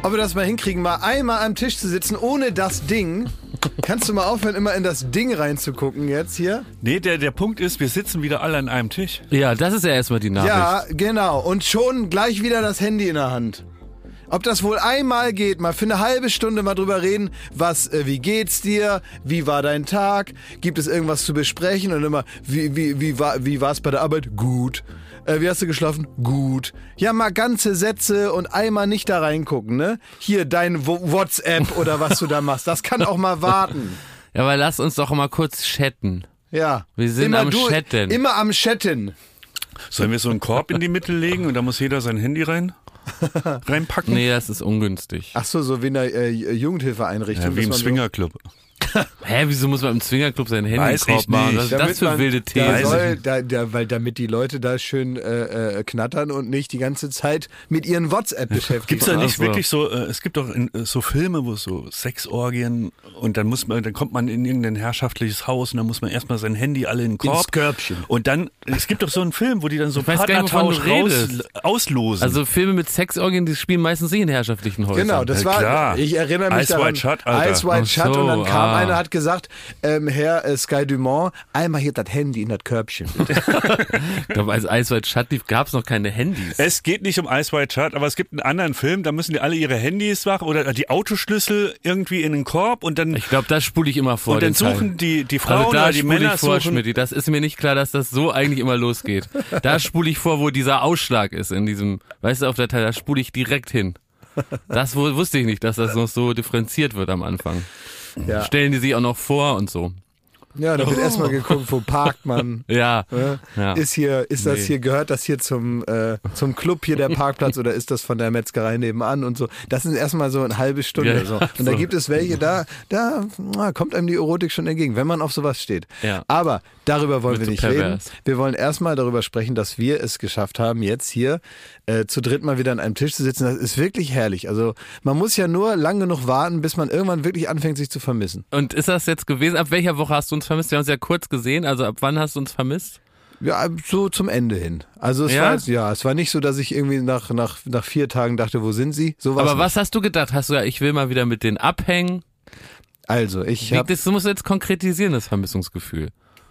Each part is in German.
ob wir das mal hinkriegen, mal einmal am Tisch zu sitzen ohne das Ding. Kannst du mal aufhören, immer in das Ding reinzugucken jetzt hier? Nee, der Punkt ist, wir sitzen wieder alle an einem Tisch. Ja, das ist ja erstmal die Nachricht. Ja, genau. Und schon gleich wieder das Handy in der Hand. Ob das wohl einmal geht, mal für eine halbe Stunde mal drüber reden, wie geht's dir, wie war dein Tag, gibt es irgendwas zu besprechen und immer, wie war's bei der Arbeit? Gut. Wie hast du geschlafen? Gut. Ja, mal ganze Sätze und einmal nicht da reingucken, ne? Hier, dein WhatsApp oder was du da machst, das kann auch mal warten. Ja, aber lass uns doch mal kurz chatten. Ja. Wir sind am Chatten. Immer am Chatten. Sollen wir so einen Korb in die Mitte legen und da muss jeder sein Handy reinpacken? Nee, das ist ungünstig. Ach so wie in einer Jugendhilfeeinrichtung. Ja, wie im Swingerclub. Hä, wieso muss man im Swingerclub sein Handy Weiß ich machen? Was nicht. ist das für wilde These? Weil damit die Leute da schön knattern und nicht die ganze Zeit mit ihren WhatsApp beschäftigt Gibt's da sind. nicht wirklich so, es gibt doch so Filme, wo so Sexorgien und dann kommt man in irgendein herrschaftliches Haus und dann muss man erstmal sein Handy alle in den Korb. Ins Körbchen. Und dann, es gibt doch so einen Film, wo die dann so Ich weiß gar nicht, wovon Partnertausch du auslosen. Also Filme mit Sexorgien, die spielen meistens nicht in herrschaftlichen Häusern. Genau, das Ja, war, klar. ich erinnere mich Ice daran. White Shut, Alter. Ice White Ach Shut so, und dann kam ah. einer, hat gesagt, Herr Sky Dumont, einmal hier das Handy in das Körbchen. Ich glaube, als Ice White Shut lief, gab es noch keine Handys. Es geht nicht um Ice White Shut, aber es gibt einen anderen Film, da müssen die alle ihre Handys machen oder die Autoschlüssel irgendwie in den Korb und dann Ich glaube, das spule ich immer vor. und dann den Teil. suchen die Frauen Also da oder die spule Männer ich vor, suchen. Schmidti. Das ist mir nicht klar, dass das so eigentlich immer losgeht. Da spule ich vor, wo dieser Ausschlag ist in diesem, weißt du, auf der Teil, da spule ich direkt hin. Das wusste ich nicht, dass das noch so differenziert wird am Anfang. Ja, Stellen die sich auch noch vor und so. ja, da wird erstmal geguckt, wo parkt man. Ja. ja. Gehört das hier zum Club hier der Parkplatz oder ist das von der Metzgerei nebenan und so. Das ist erstmal so eine halbe Stunde. Ja, so. Und da gibt es welche, da kommt einem die Erotik schon entgegen, wenn man auf sowas steht. Ja. Aber darüber wollen Wird wir so nicht pervers. reden. Wir wollen erstmal darüber sprechen, dass wir es geschafft haben, jetzt hier zu dritt mal wieder an einem Tisch zu sitzen. Das ist wirklich herrlich. Also man muss ja nur lang genug warten, bis man irgendwann wirklich anfängt, sich zu vermissen. Und ist das jetzt gewesen? Ab welcher Woche hast du uns vermisst? Wir haben uns ja kurz gesehen, also ab wann hast du uns vermisst? Ja, so zum Ende hin. Also es war nicht so, dass ich irgendwie nach 4 Tagen dachte, wo sind sie? So Aber was hast du gedacht? Hast du ja, ich will mal wieder mit denen abhängen? Also, Das musst du jetzt konkretisieren, das Vermissungsgefühl.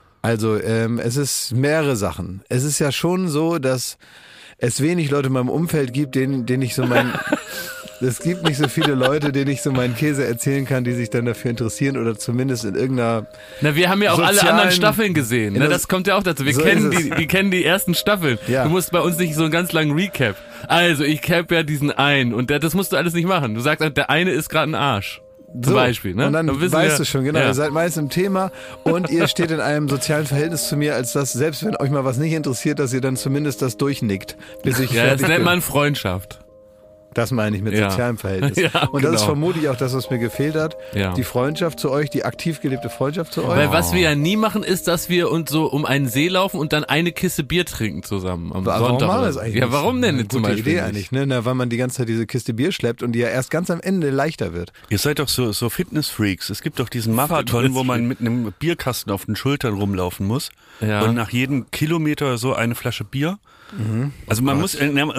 Es ist mehrere Sachen. Es ist ja schon so, dass es wenig Leute in meinem Umfeld gibt, denen ich so es gibt nicht so viele Leute, denen ich so meinen Käse erzählen kann, die sich dann dafür interessieren oder zumindest in irgendeiner... Na, wir haben ja auch alle anderen Staffeln gesehen. Ne? Das kommt ja auch dazu. Wir So kennen die ersten Staffeln. Ja. Du musst bei uns nicht so einen ganz langen Recap. Also, ich cap ja diesen einen und das musst du alles nicht machen. Du sagst, der eine ist gerade ein Arsch. Zum Beispiel, ne? Und dann wissen weißt wir, du schon, genau, ja. ihr seid meist im Thema und ihr steht in einem sozialen Verhältnis zu mir, als dass, selbst wenn euch mal was nicht interessiert, dass ihr dann zumindest das durchnickt, bis ich Ja, das fertig nennt bin. man Freundschaft. Das meine ich mit Ja. sozialem Verhältnis. Ja, und das ist genau. vermutlich auch das, was mir gefehlt hat. Ja. Die Freundschaft zu euch, die aktiv gelebte Freundschaft zu euch. Weil was wir ja nie machen, ist, dass wir uns so um einen See laufen und dann eine Kiste Bier trinken zusammen am Warum Sonntag. machen wir oder das so. eigentlich Ja, nicht? warum denn Eine zum gute Beispiel Idee nicht? eigentlich, ne? Na, weil man die ganze Zeit diese Kiste Bier schleppt und die ja erst ganz am Ende leichter wird. Ihr seid doch so Fitnessfreaks. Es gibt doch diesen Marathon, wo man mit einem Bierkasten auf den Schultern rumlaufen muss Ja. und nach jedem Kilometer so eine Flasche Bier. Also man muss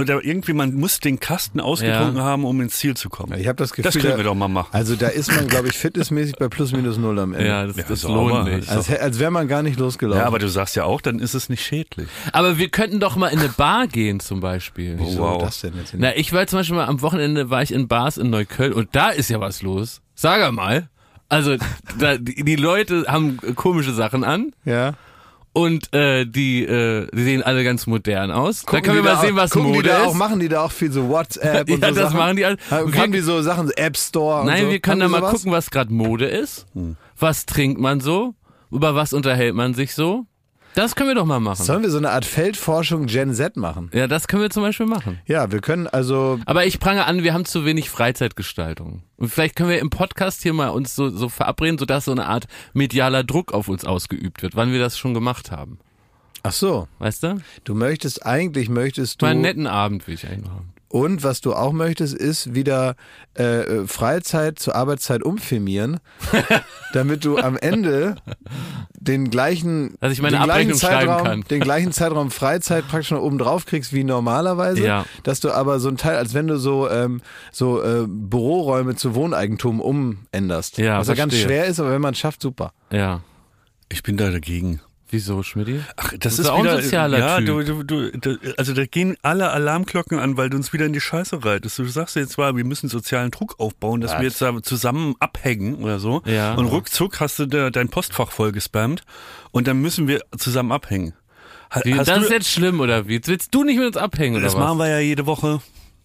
den Kasten ausgetrunken haben, um ins Ziel zu kommen. Ich habe das Gefühl, Das können wir doch mal machen. Also da ist man, glaube ich, fitnessmäßig bei plus minus null am Ende. Ja, das sauber. lohnt nicht. Als wäre man gar nicht losgelaufen. Ja, aber du sagst ja auch, dann ist es nicht schädlich. Aber wir könnten doch mal in eine Bar gehen zum Beispiel. Wieso wow. das denn jetzt? Na, ich war zum Beispiel mal am Wochenende war ich in Bars in Neukölln und da ist ja was los. Sag mal. Also die Leute haben komische Sachen an Ja. und die sehen alle ganz modern aus. Da können wir die mal da sehen, auch, was gucken Mode die da ist. auch, machen die da auch viel so WhatsApp und Ja, so das Sachen? machen die alle. Haben die so Sachen, App Store und so? Nein, wir können da Haben die mal sowas? gucken, was gerade Mode ist. Was trinkt man so? Über was unterhält man sich so? Das können wir doch mal machen. Sollen wir so eine Art Feldforschung Gen Z machen? Ja, das können wir zum Beispiel machen. Ja, wir können also... Aber ich prange an, wir haben zu wenig Freizeitgestaltung. Und vielleicht können wir im Podcast hier mal uns so verabreden, sodass so eine Art medialer Druck auf uns ausgeübt wird, wann wir das schon gemacht haben. Ach so, Weißt du? du möchtest Mal einen du... netten Abend will ich eigentlich noch haben. Und was du auch möchtest, ist wieder Freizeit zur Arbeitszeit umfirmieren, damit du am Ende den gleichen, Dass ich meine den gleichen Abrechnung schreiben Zeitraum, kann. den gleichen Zeitraum Freizeit praktisch noch oben drauf kriegst wie normalerweise, Ja. dass du aber so ein Teil, als wenn du so Büroräume zu Wohneigentum umänderst. Ja, was ja ganz verstehe. schwer ist, aber wenn man es schafft, super. Ja. Ich bin da dagegen. Wieso, Schmidti? Ach, Du das bist ist auch ein wieder, sozialer ja, Typ. also da gehen alle Alarmglocken an, weil du uns wieder in die Scheiße reitest. Du sagst jetzt zwar, wir müssen sozialen Druck aufbauen, dass wir jetzt da zusammen abhängen oder so. Ja. Und ruckzuck hast du dein Postfach voll gespammt und dann müssen wir zusammen abhängen. Das ist jetzt schlimm, oder wie? Jetzt willst du nicht mit uns abhängen, oder das was? machen wir ja jede Woche.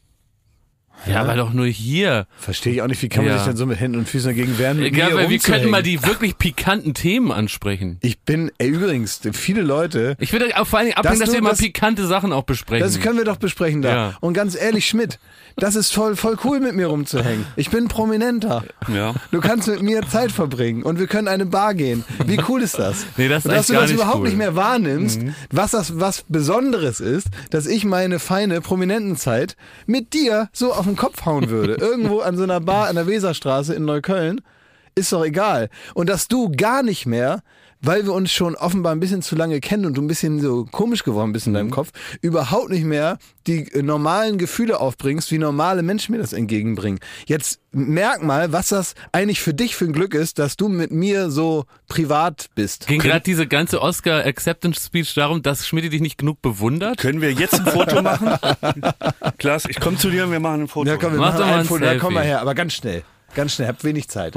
Ja, aber doch nur hier. Verstehe ich auch nicht, wie kann man Ja. sich denn so mit Händen und Füßen dagegen wehren, mit Ja, mir weil wir könnten mal rumzuhängen? die wirklich pikanten Themen ansprechen. Ich bin, übrigens, viele Leute, Ich würde auch vor allen Dingen abhängen, dass wir mal pikante Sachen auch besprechen. das können wir doch besprechen da. Ja. Und ganz ehrlich, Schmidt, das ist voll cool, mit mir rumzuhängen. Ich bin Prominenter. Ja. Du kannst mit mir Zeit verbringen und wir können in eine Bar gehen. Wie cool ist das? Nee, das ist und dass du eigentlich gar das nicht überhaupt cool. nicht mehr wahrnimmst, was Besonderes ist, dass ich meine feine Prominentenzeit mit dir so auf den Kopf hauen würde. Irgendwo an so einer Bar an der Weserstraße in Neukölln. Ist doch egal. Und dass du gar nicht mehr, weil wir uns schon offenbar ein bisschen zu lange kennen und du ein bisschen so komisch geworden bist in deinem Kopf, überhaupt nicht mehr die normalen Gefühle aufbringst, wie normale Menschen mir das entgegenbringen. Jetzt merk mal, was das eigentlich für dich für ein Glück ist, dass du mit mir so privat bist. Ging gerade diese ganze Oscar-Acceptance-Speech darum, dass Schmidt dich nicht genug bewundert? Können wir jetzt ein Foto machen? Klaas, ich komme zu dir und wir machen ein Foto. Ja, komm, wir Mach machen doch mal ein ein Foto. Ja, komm mal Selfie. her, aber ganz schnell. Ganz schnell, hab wenig Zeit.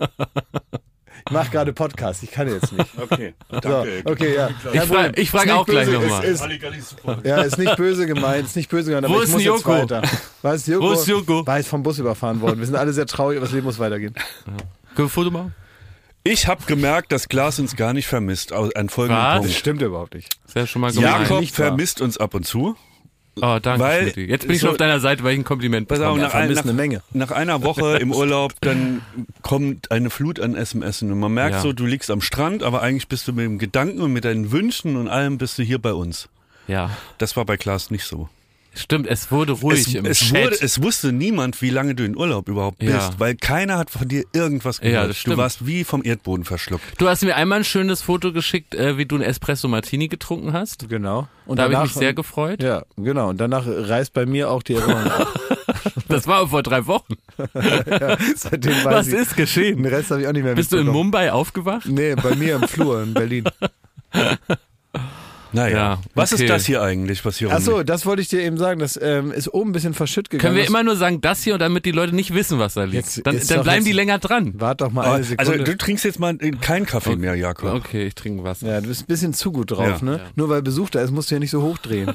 Ich mache gerade Podcast, ich kann jetzt nicht. Okay, So, danke. okay, ja. Ich frage Ist frag nicht auch gleich böse, nochmal. ist nicht böse gemeint, aber Wo ich ist muss denn jetzt Joko? weiter. Was, Joko? Wo ist Joko? War jetzt vom Bus überfahren worden. Wir sind alle sehr traurig, aber das Leben muss weitergehen. Können wir ein Foto machen? Ich habe gemerkt, dass Klaas uns gar nicht vermisst. An folgendem Was? Das Punkt. stimmt überhaupt nicht. Das wäre schon mal gemein. Jakob nicht wahr. vermisst uns ab und zu. Oh, danke, Weil- Schmidti. Jetzt bin ich so- schon auf deiner Seite, weil ich ein Kompliment Pass auf, bekomme. vermisst eine Menge. nach einer Woche im Urlaub, dann kommt eine Flut an SMS und man merkt Ja. so, du liegst am Strand, aber eigentlich bist du mit dem Gedanken und mit deinen Wünschen und allem bist du hier bei uns. Ja, Das war bei Klaas nicht so. stimmt, es wurde ruhig im Chat. Es wusste niemand, wie lange du in Urlaub überhaupt bist, Ja. weil keiner hat von dir irgendwas gehört. Ja, das du stimmt. warst wie vom Erdboden verschluckt. Du hast mir einmal ein schönes Foto geschickt, wie du ein Espresso Martini getrunken hast. Genau. Und Da habe ich danach- mich sehr gefreut. Ja, genau. Und danach reißt bei mir auch die Erinnerung ab. Das war vor 3 Wochen. Seitdem weiß Was ich, ist geschehen? den Rest habe ich auch nicht mehr Bist du in mitbekommen. Mumbai aufgewacht? Nee, bei mir im Flur in Berlin. Naja, Ja, was okay. ist das hier eigentlich, was hier Achso, rumliegt? das wollte ich dir eben sagen. Das ist oben ein bisschen verschütt gegangen. Können wir Das- immer nur sagen, das hier, und damit die Leute nicht wissen, was da liegt. Jetzt Dann ist doch bleiben jetzt- die länger dran. Wart doch mal eine Sekunde. Also du trinkst jetzt mal keinen Kaffee mehr, Jakob. Okay, ich trinke was. Ja, du bist ein bisschen zu gut drauf, Ja. ne? Nur weil Besuch da ist, musst du ja nicht so hochdrehen.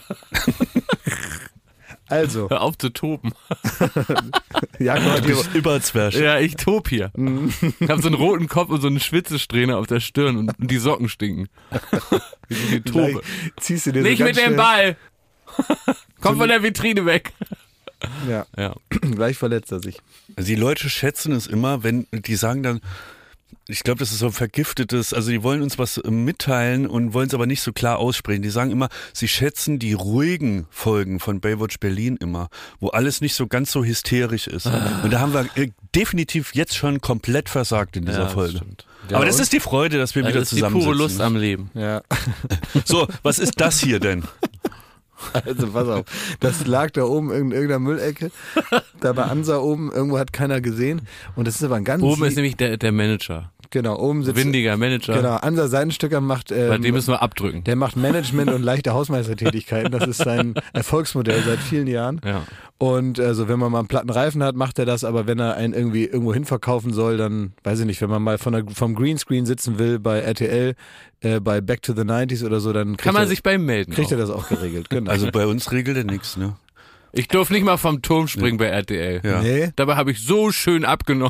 Also, Hör auf zu toben. Jakob hat Du hier, bist Überzwerg. Ja, ich tob hier. Ich habe so einen roten Kopf und so eine Schwitzesträhne auf der Stirn und die Socken stinken. Wie so die gleich Tobe. ziehst du dir Nicht so mit ganz dem Ball! Komm von der Vitrine weg. Ja, Ja. gleich verletzt er sich. Also die Leute schätzen es immer, wenn die sagen dann, ich glaube, das ist so ein vergiftetes, also die wollen uns was mitteilen und wollen es aber nicht so klar aussprechen. Die sagen immer, sie schätzen die ruhigen Folgen von Baywatch Berlin immer, wo alles nicht so ganz so hysterisch ist. Und da haben wir definitiv jetzt schon komplett versagt in dieser Ja, das Folge. stimmt. Aber das ist die Freude, dass wir wieder Das ist die zusammensitzen. pure Lust am Leben. Ja, So, was ist das hier denn? also pass auf. Das lag da oben in irgendeiner Müllecke. Da bei Ansa oben, irgendwo hat keiner gesehen. Und das ist aber ein ganz... Oben ist nämlich der Manager. Genau, oben sitzt... Windiger Manager. Genau, Ansa Seidenstücker macht... Bei dem müssen wir abdrücken. Der macht Management und leichte Hausmeistertätigkeiten. Das ist sein Erfolgsmodell seit vielen Jahren. Ja. Und also wenn man mal einen platten Reifen hat, macht er das. Aber wenn er einen irgendwie irgendwo hin verkaufen soll, dann weiß ich nicht, wenn man mal vom Greenscreen sitzen will bei RTL, bei Back to the 90s oder so, dann Kann man sich bei ihm melden. kriegt er auch. das auch geregelt. Genau. Also bei uns regelt er nichts, ne? Ich durfte nicht mal vom Turm springen bei RTL. Ja. Nee, Dabei habe ich so schön abgenommen.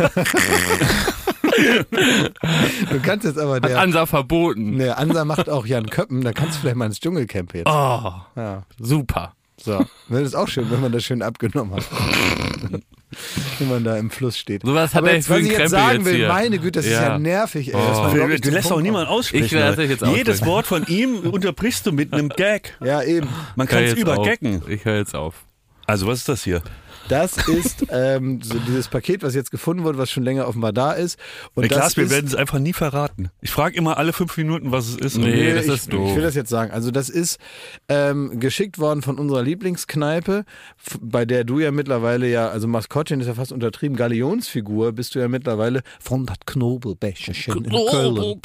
du kannst jetzt aber Hat der... Ansa verboten. Ne, Ansa macht auch Jan Köppen, da kannst du vielleicht mal ins Dschungelcamp jetzt. Oh, Ja, super. so. Das ist auch schön, wenn man das schön abgenommen hat. Wenn man da im Fluss steht. Sowas hat Aber er jetzt, für was einen ich jetzt Krempel sagen jetzt will, hier. meine Güte, das ist ja Ja. nervig, ey. Oh. dass man überhaupt nicht Du zum lässt auch Punkt niemand aussprechen. Ich lasse dich jetzt aussprechen. Jedes Wort von ihm unterbrichst du mit einem Gag. kommt. Ja, eben. Man Ich hör kann es jetzt auf. übergaggen. Ich höre jetzt auf. Also was ist das hier? Das ist so dieses Paket, was jetzt gefunden wurde, was schon länger offenbar da ist. Und Hey, das Klaas, wir ist, werden es einfach nie verraten. Ich frage immer alle 5 Minuten, was es ist. Nee, das ich, ist doof. ich will das jetzt sagen. Also das ist geschickt worden von unserer Lieblingskneipe, bei der du ja mittlerweile also Maskottchen ist ja fast untertrieben, Galionsfigur bist du ja mittlerweile von das Knobelbecherchen in Köln.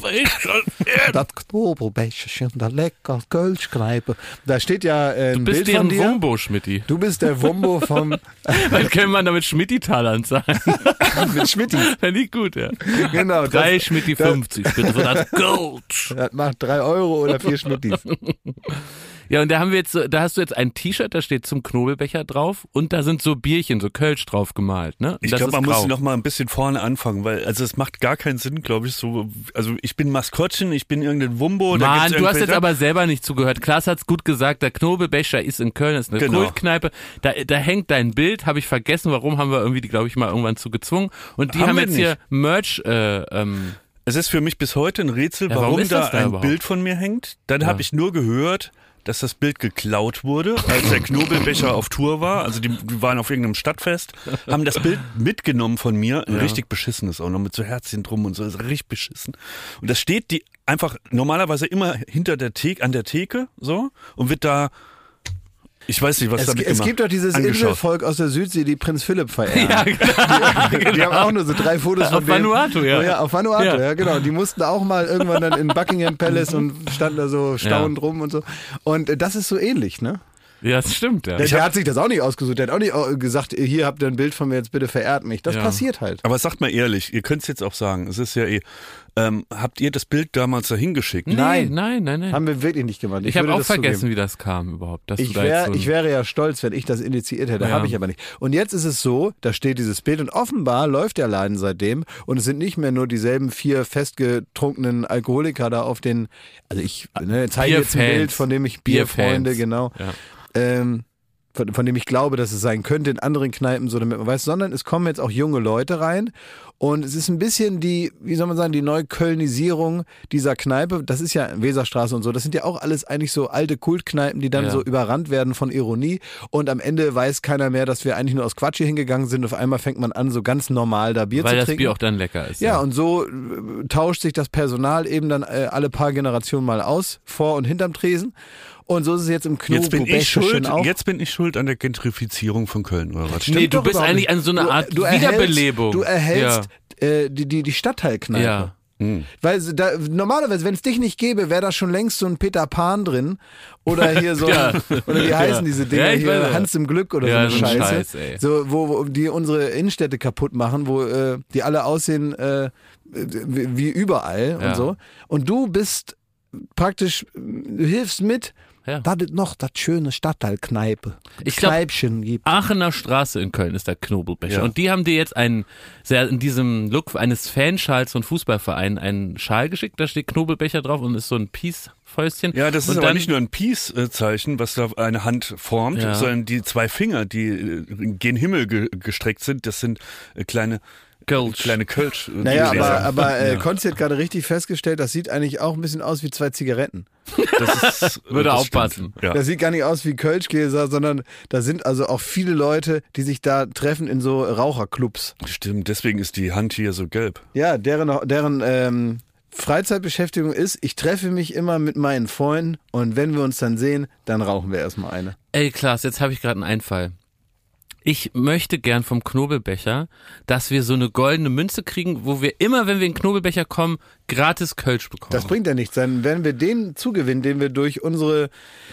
Das Knobelbecherchen, der lecker Kölschkneipe. Da steht ja ein Du bist Bild von deren dir. Wumbo, Schmidti. Du bist der Wumbo vom Dann können wir damit Schmidti-Talern sein. mit Schmittis. Fände ich gut, ja. Genau. 3 Schmidti 50, bitte für das Gold. Das macht 3 Euro oder 4 Schmittis. Ja, und da hast du jetzt ein T-Shirt, da steht zum Knobelbecher drauf und da sind so Bierchen, so Kölsch drauf gemalt, ne? Und Ich das glaube, man ist muss grau. noch mal ein bisschen vorne anfangen, weil also es macht gar keinen Sinn, glaube ich, so. Also ich bin Maskottchen, ich bin irgendein Wumbo. da Mann, gibt's du hast irgendwelche- jetzt aber selber nicht zugehört. Klaas hat's gut gesagt, der Knobelbecher ist in Köln, ist eine Genau. Kultkneipe. Da hängt dein Bild, habe ich vergessen, warum haben wir irgendwie die, glaube ich, mal irgendwann zu gezwungen. Und die Haben haben wir jetzt hier Merch, Es ist für mich bis heute ein Rätsel, Ja, warum warum ist da das da ein überhaupt? Bild von mir hängt. Dann Ja. habe ich nur gehört, dass das Bild geklaut wurde, als der Knobelbecher auf Tour war. Also die waren auf irgendeinem Stadtfest, haben das Bild mitgenommen von mir. Ein richtig beschissenes auch noch mit so Herzchen drum und so. Das ist richtig beschissen. Und das steht die einfach normalerweise immer hinter der Theke, an der Theke so und wird da. Ich weiß nicht, was damit Es immer gibt doch dieses angeschaut. Inselvolk aus der Südsee, die Prinz Philipp verehren. ja, genau. Die haben auch nur so 3 Fotos von Auf Vanuatu, ja. Ja, auf Vanuatu, Ja. ja, genau. Die mussten auch mal irgendwann dann in Buckingham Palace und standen da so staunend rum und so. Und das ist so ähnlich, ne? Ja, das stimmt, ja. Der hat sich das auch nicht ausgesucht. Der hat auch nicht gesagt, hier habt ihr ein Bild von mir, jetzt bitte verehrt mich. Das Ja. passiert halt. Aber sagt mal ehrlich, ihr könnt es jetzt auch sagen, es ist ja habt ihr das Bild damals dahin geschickt? Nein. Nein. Haben wir wirklich nicht gemacht. Ich habe würde auch das vergessen, zugeben. wie das kam überhaupt. Dass du Ich, da jetzt so ich wäre ja stolz, wenn ich das initiiert hätte. Ja. Habe ich aber nicht. Und jetzt ist es so, da steht dieses Bild und offenbar läuft der Laden seitdem und es sind nicht mehr nur dieselben 4 festgetrunkenen Alkoholiker da auf den, also ich zeige jetzt ein Bierfans. Bild, von dem ich Bierfreunde, Bierfans. genau, Ja. von dem ich glaube, dass es sein könnte in anderen Kneipen, so damit man weiß, sondern es kommen jetzt auch junge Leute rein und es ist ein bisschen die, wie soll man sagen, die Neuköllnisierung dieser Kneipe. Das ist ja Weserstraße und so, das sind ja auch alles eigentlich so alte Kultkneipen, die dann Ja. so überrannt werden von Ironie und am Ende weiß keiner mehr, dass wir eigentlich nur aus Quatsch hier hingegangen sind. Auf einmal fängt man an, so ganz normal da Bier Weil zu das trinken. Bier auch dann lecker ist. Ja, und so tauscht sich das Personal eben dann alle paar Generationen mal aus, vor und hinterm Tresen. Und so ist es jetzt im Jetzt bin ich Knobelbecherchen schuld. auch. Jetzt bin ich schuld an der Gentrifizierung von Köln oder was? Nee, du doch bist überhaupt eigentlich nicht. an so einer Art Du erhältst- Wiederbelebung. Du erhältst die Stadtteilkneipe. Ja. Weil da, normalerweise, wenn es dich nicht gäbe, wäre da schon längst so ein Peter Pan drin. Oder hier so, Ja. oder wie heißen diese Dinger Ja, ich hier, weiß. Hans im Glück oder Ja, so so eine ein Scheiße. Scheiß, ey. So, wo die unsere Innenstädte kaputt machen, wo die alle aussehen wie überall Ja. und so. Und du bist praktisch, du hilfst mit, Ja. dass es noch das schöne Stadtteilkneipe, Ich glaub, Kneipchen gibt. Aachener Straße in Köln ist der Knobelbecher. Ja. Und die haben dir jetzt in diesem Look eines Fanschals von Fußballvereinen einen Schal geschickt. Da steht Knobelbecher drauf und ist so ein Peace-Fäustchen. Ja, das ist und aber dann, nicht nur ein Peace-Zeichen, was da eine Hand formt, Ja. sondern die 2 Finger, die gen Himmel gestreckt sind, das sind kleine Kölsch. Kölsch. Naja, Gläser. aber Konzi hat gerade richtig festgestellt, das sieht eigentlich auch ein bisschen aus wie 2 Zigaretten. Das ist, Würde das aufpassen. stimmt. Ja. Das sieht gar nicht aus wie Kölschgläser, sondern da sind also auch viele Leute, die sich da treffen in so Raucherclubs. Stimmt, deswegen ist die Hand hier so gelb. Ja, deren Freizeitbeschäftigung ist, ich treffe mich immer mit meinen Freunden und wenn wir uns dann sehen, dann rauchen wir erstmal eine. Ey, Klaas, jetzt habe ich gerade einen Einfall. Ich möchte gern vom Knobelbecher, dass wir so eine goldene Münze kriegen, wo wir immer, wenn wir in den Knobelbecher kommen, gratis Kölsch bekommen. Das bringt ja nichts. Dann werden wir den zugewinnen, den wir durch unsere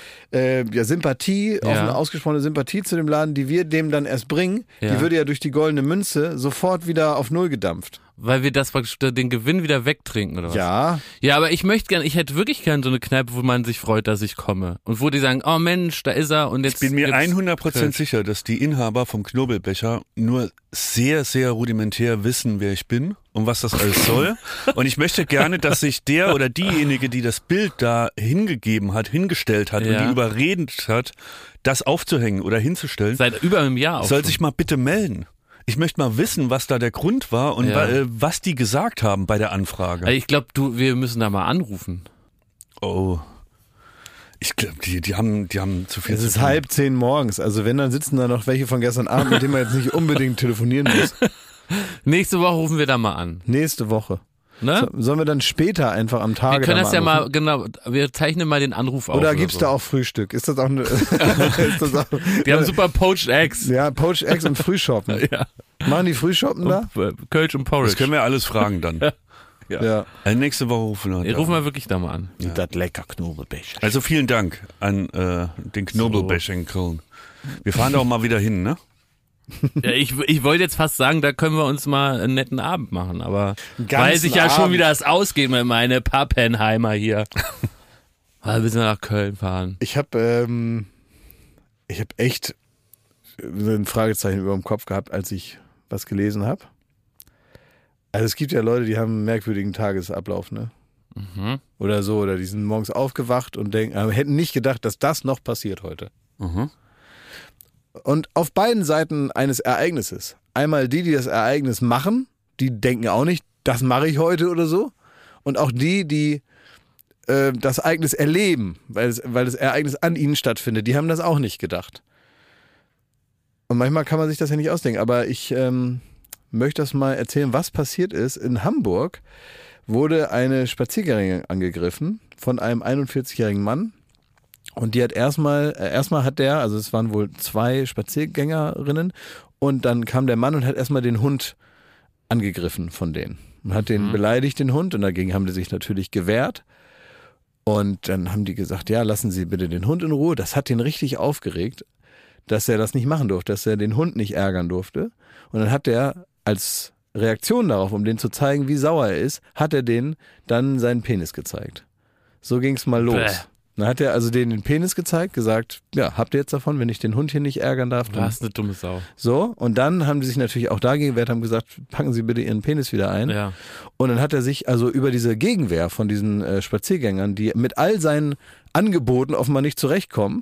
Sympathie, offene, ausgesprochene Sympathie zu dem Laden, die wir dem dann erst bringen, Ja. die würde ja durch die goldene Münze sofort wieder auf Null gedampft. Weil wir das praktisch den Gewinn wieder wegtrinken, oder was? Ja, Ja, aber ich hätte wirklich gern so eine Kneipe, wo man sich freut, dass ich komme. Und wo die sagen, oh Mensch, da ist er und jetzt. Ich bin mir gibt's 100% Kölsch. sicher, dass die Inhaber vom Knobelbecher nur sehr, sehr rudimentär wissen, wer ich bin und was das alles soll. Und ich möchte gerne, dass sich der oder diejenige, die das Bild da hingestellt hat Ja. und die überredet hat, das aufzuhängen oder hinzustellen, Seit über einem Jahr auch. soll schon. sich mal bitte melden. Ich möchte mal wissen, was da der Grund war und Ja. was die gesagt haben bei der Anfrage. Ich glaube, wir müssen da mal anrufen. Oh. Ich glaube, die haben zu viel Es zu ist tun. 9:30 morgens. Also wenn, dann sitzen da noch welche von gestern Abend, mit denen man jetzt nicht unbedingt telefonieren muss. Nächste Woche rufen wir da mal an. Nächste Woche. Ne? Sollen wir dann später einfach am Tage Wir können da das ja anrufen? mal, genau, wir zeichnen mal den Anruf auf. Oder gibt's so. da auch Frühstück? Ist das auch eine... ist das auch, Die haben super Poached Eggs. ja, Poached Eggs und Frühschoppen. Ja. Machen die Frühschoppen da? Kölsch und Porridge. Das können wir alles fragen dann. Ja. Nächste Woche rufen wir Wir da. rufen mal wirklich da mal an. Das lecker Knobelbecher. Also vielen Dank an den Knobelbecher in Köln. Wir fahren da auch mal wieder hin, ne? Ja, ich wollte jetzt fast sagen, da können wir uns mal einen netten Abend machen, aber ganzen weiß ich ja schon, Abend. wie das ausgeht mit meine Pappenheimer hier. Wir müssen nach Köln fahren. Ich hab echt so ein Fragezeichen über dem Kopf gehabt, als ich was gelesen habe. Also es gibt ja Leute, die haben einen merkwürdigen Tagesablauf, ne? Mhm. Oder so, oder die sind morgens aufgewacht und hätten nicht gedacht, dass das noch passiert heute. Mhm. Und auf beiden Seiten eines Ereignisses. Einmal die das Ereignis machen, die denken auch nicht, das mache ich heute oder so. Und auch die das Ereignis erleben, weil das Ereignis an ihnen stattfindet, die haben das auch nicht gedacht. Und manchmal kann man sich das ja nicht ausdenken, aber ich möchte das mal erzählen, was passiert ist. In Hamburg wurde eine Spaziergängerin angegriffen von einem 41-jährigen Mann. Und die hat erstmal hat der, also es waren wohl 2 Spaziergängerinnen, und dann kam der Mann und hat erstmal den Hund angegriffen von denen. Und hat den beleidigt, den Hund, und dagegen haben die sich natürlich gewehrt. Und dann haben die gesagt, ja, lassen Sie bitte den Hund in Ruhe. Das hat den richtig aufgeregt, dass er das nicht machen durfte, dass er den Hund nicht ärgern durfte. Und dann hat er als Reaktion darauf, um denen zu zeigen, wie sauer er ist, hat er denen dann seinen Penis gezeigt. So ging's mal los. Bäh. Dann hat er also denen den Penis gezeigt, gesagt, ja, habt ihr jetzt davon, wenn ich den Hund hier nicht ärgern darf? Du Dann hast eine dumme Sau. so, und dann haben die sich natürlich auch dagegen gewehrt, haben gesagt, packen Sie bitte Ihren Penis wieder ein. Ja. Und dann hat er sich also über diese Gegenwehr von diesen Spaziergängern, die mit all seinen Angeboten offenbar nicht zurechtkommen,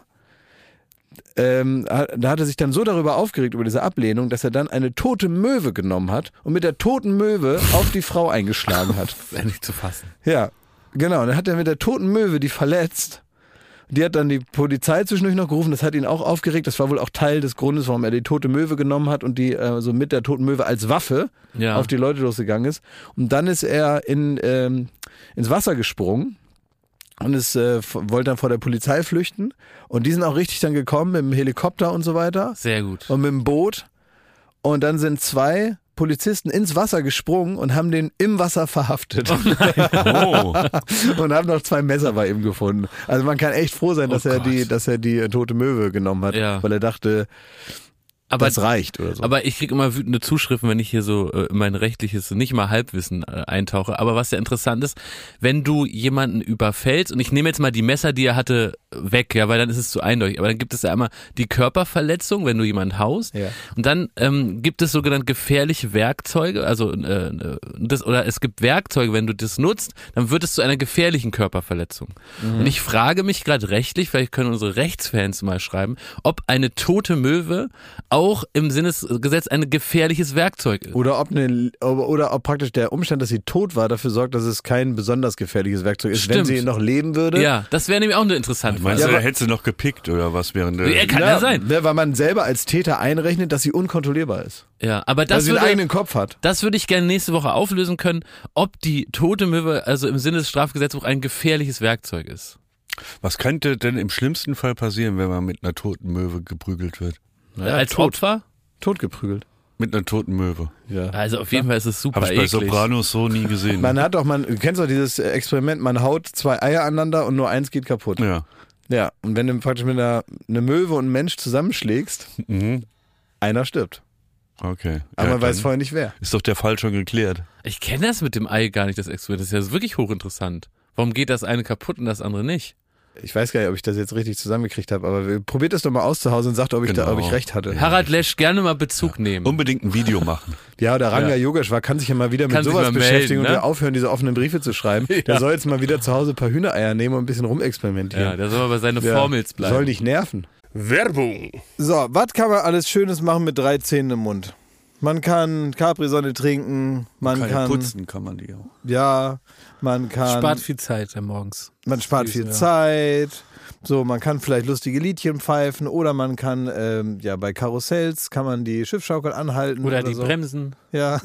da hat er sich dann so darüber aufgeregt, über diese Ablehnung, dass er dann eine tote Möwe genommen hat und mit der toten Möwe auf die Frau eingeschlagen hat. Das ist endlich zu fassen. Ja, genau. Und dann hat er mit der toten Möwe die verletzt. Die hat dann die Polizei zwischendurch noch gerufen, das hat ihn auch aufgeregt. Das war wohl auch Teil des Grundes, warum er die tote Möwe genommen hat und die so mit der toten Möwe als Waffe Ja. auf die Leute losgegangen ist. Und dann ist er ins Wasser gesprungen und wollte dann vor der Polizei flüchten. Und die sind auch richtig dann gekommen mit dem Helikopter und so weiter Sehr gut. und mit dem Boot. Und dann sind 2 Polizisten ins Wasser gesprungen und haben den im Wasser verhaftet. Oh. Und haben noch 2 Messer bei ihm gefunden. Also man kann echt froh sein, dass Oh er die tote Möwe genommen hat, Ja. weil er dachte, Aber das reicht oder so. Aber ich krieg immer wütende Zuschriften, wenn ich hier so in mein rechtliches, nicht mal Halbwissen eintauche. Aber was ja interessant ist, wenn du jemanden überfällst, und ich nehme jetzt mal die Messer, die er hatte, weg, ja, weil dann ist es zu eindeutig. Aber dann gibt es ja einmal die Körperverletzung, wenn du jemanden haust. Ja. Und dann gibt es sogenannte gefährliche Werkzeuge, also oder es gibt Werkzeuge, wenn du das nutzt, dann wird es zu einer gefährlichen Körperverletzung. Und ich frage mich gerade rechtlich, vielleicht können unsere Rechtsfans mal schreiben, ob eine tote Möwe auch im Sinnesgesetz ein gefährliches Werkzeug ist. Oder ob praktisch der Umstand, dass sie tot war, dafür sorgt, dass es kein besonders gefährliches Werkzeug ist, wenn Stimmt. sie noch leben würde. Ja, das wäre nämlich auch eine interessante Meinst Frage. du, er hätte sie noch gepickt oder was während der... Kann ja sein. Weil man selber als Täter einrechnet, dass sie unkontrollierbar ist. Ja, aber Weil das sie einen würde, eigenen Kopf hat. das würde ich gerne nächste Woche auflösen können, ob die tote Möwe, also im Sinne des Strafgesetzbuchs, ein gefährliches Werkzeug ist. Was könnte denn im schlimmsten Fall passieren, wenn man mit einer toten Möwe geprügelt wird? Als tot. Opfer? Totgeprügelt. Mit einer toten Möwe. Ja. Also auf jeden Fall ist es super Habe ich bei eklig. Sopranos so nie gesehen. Du kennst doch dieses Experiment, man haut 2 Eier aneinander und nur eins geht kaputt. Ja. Ja, und wenn du praktisch mit eine Möwe und einem Mensch zusammenschlägst, Mhm. einer stirbt. Okay. Aber Ja, man weiß dann vorher nicht wer. ist doch der Fall schon geklärt. Ich kenne das mit dem Ei gar nicht, das Experiment. Das ist ja wirklich hochinteressant. Warum geht das eine kaputt und das andere nicht? Ich weiß gar nicht, ob ich das jetzt richtig zusammengekriegt habe, aber probiert es doch mal aus zu Hause und sagt, ob ich Genau. recht hatte. Harald Lesch, gerne mal Bezug nehmen. Unbedingt ein Video machen. Ja, der Ranga Yogeshwar kann sich ja mal wieder mit Kann sich sowas mal beschäftigen melden, ne? und aufhören, diese offenen Briefe zu schreiben. Der soll jetzt mal wieder zu Hause ein paar Hühnereier nehmen und ein bisschen rumexperimentieren. Ja, der soll aber bei seine Ja, Formels bleiben. Soll nicht nerven. Werbung. So, was kann man alles Schönes machen mit 3 Zähnen im Mund? Man kann Capri-Sonne trinken, man kann putzen, kann man die auch. Ja, man kann... Spart viel Zeit morgens. Man spart viel Zeit. So, man kann vielleicht lustige Liedchen pfeifen oder man kann, bei Karussells kann man die Schiffschaukel anhalten. Oder die so. Bremsen. Ja.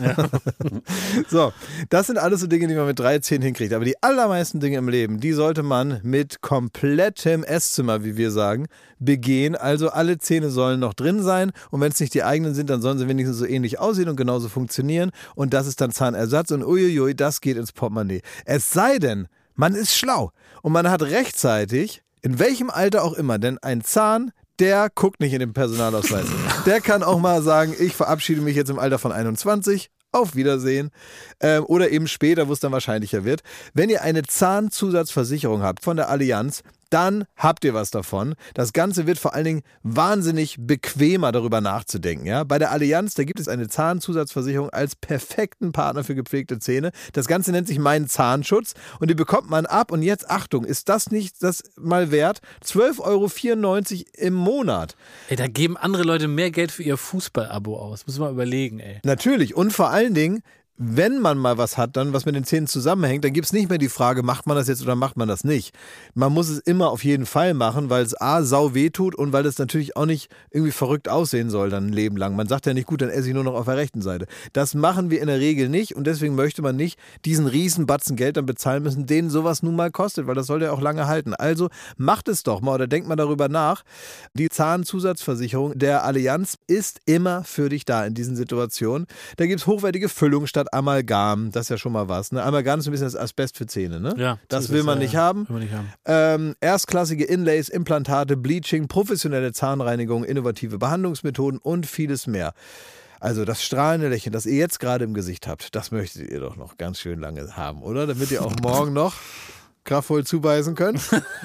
So, das sind alles so Dinge, die man mit 3 Zähnen hinkriegt. Aber die allermeisten Dinge im Leben, die sollte man mit komplettem Esszimmer, wie wir sagen, begehen. Also alle Zähne sollen noch drin sein und wenn es nicht die eigenen sind, dann sollen sie wenigstens so ähnlich aussehen und genauso funktionieren. Und das ist dann Zahnersatz und uiuiui, das geht ins Portemonnaie. Es sei denn, man ist schlau und man hat rechtzeitig, in welchem Alter auch immer, denn ein Zahn, der guckt nicht in den Personalausweis. Der kann auch mal sagen, ich verabschiede mich jetzt im Alter von 21, auf Wiedersehen. Oder eben später, wo es dann wahrscheinlicher wird. Wenn ihr eine Zahnzusatzversicherung habt von der Allianz, dann habt ihr was davon. Das Ganze wird vor allen Dingen wahnsinnig bequemer, darüber nachzudenken. Ja? Bei der Allianz, da gibt es eine Zahnzusatzversicherung als perfekten Partner für gepflegte Zähne. Das Ganze nennt sich Mein Zahnschutz und die bekommt man ab. Und jetzt, Achtung, ist das nicht das mal wert? 12,94 € im Monat. Ey, da geben andere Leute mehr Geld für ihr Fußball-Abo aus. Muss man überlegen, ey. Natürlich. Und vor allen Dingen, wenn man mal was hat, dann was mit den Zähnen zusammenhängt, dann gibt es nicht mehr die Frage, macht man das jetzt oder macht man das nicht. Man muss es immer auf jeden Fall machen, weil es A, sau weh tut und weil es natürlich auch nicht irgendwie verrückt aussehen soll dann ein Leben lang. Man sagt ja nicht, gut, dann esse ich nur noch auf der rechten Seite. Das machen wir in der Regel nicht und deswegen möchte man nicht diesen riesen Batzen Geld dann bezahlen müssen, den sowas nun mal kostet, weil das soll ja auch lange halten. Also macht es doch mal oder denkt mal darüber nach. Die Zahnzusatzversicherung der Allianz ist immer für dich da in diesen Situationen. Da gibt es hochwertige Füllung statt Amalgam, das ist ja schon mal was. Ne? Amalgam ist ein bisschen das Asbest für Zähne, ne? Ja, das will man nicht haben. Will man nicht haben. Erstklassige Inlays, Implantate, Bleaching, professionelle Zahnreinigung, innovative Behandlungsmethoden und vieles mehr. Also das strahlende Lächeln, das ihr jetzt gerade im Gesicht habt, das möchtet ihr doch noch ganz schön lange haben, oder? Damit ihr auch morgen noch kraftvoll zubeißen könnt.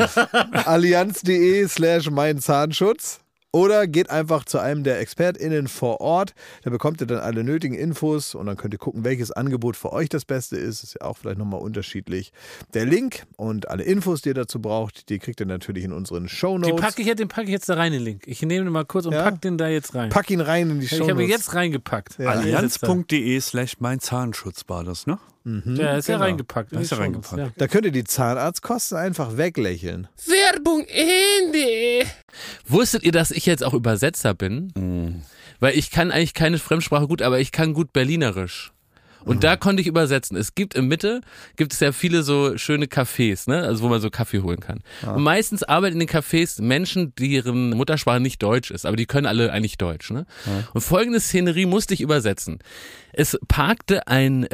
allianz.de/meinzahnschutz. Oder geht einfach zu einem der ExpertInnen vor Ort, da bekommt ihr dann alle nötigen Infos und dann könnt ihr gucken, welches Angebot für euch das Beste ist. Ist ja auch vielleicht nochmal unterschiedlich. Der Link und alle Infos, die ihr dazu braucht, die kriegt ihr natürlich in unseren Shownotes. Den packe ich jetzt da rein, den Link. Ich nehme den mal kurz und pack den da jetzt rein. Pack ihn rein in die Shownotes. Ich habe ihn jetzt reingepackt. Ja. Allianz.de/meinzahnschutz war das, ne? Ja, ist ja reingepackt. Ist ja reingepackt. Ja. Da könnt ihr die Zahnarztkosten einfach weglächeln. Werbung Ende. Wusstet ihr, dass ich jetzt auch Übersetzer bin? Weil ich kann eigentlich keine Fremdsprache gut, aber ich kann gut Berlinerisch. Und da konnte ich übersetzen. Es gibt in Mitte, gibt es ja viele so schöne Cafés, ne? Also wo man so Kaffee holen kann. Und meistens arbeiten in den Cafés Menschen, deren Muttersprache nicht Deutsch ist, aber die können alle eigentlich Deutsch, ne? Und folgende Szenerie musste ich übersetzen. Es parkte ein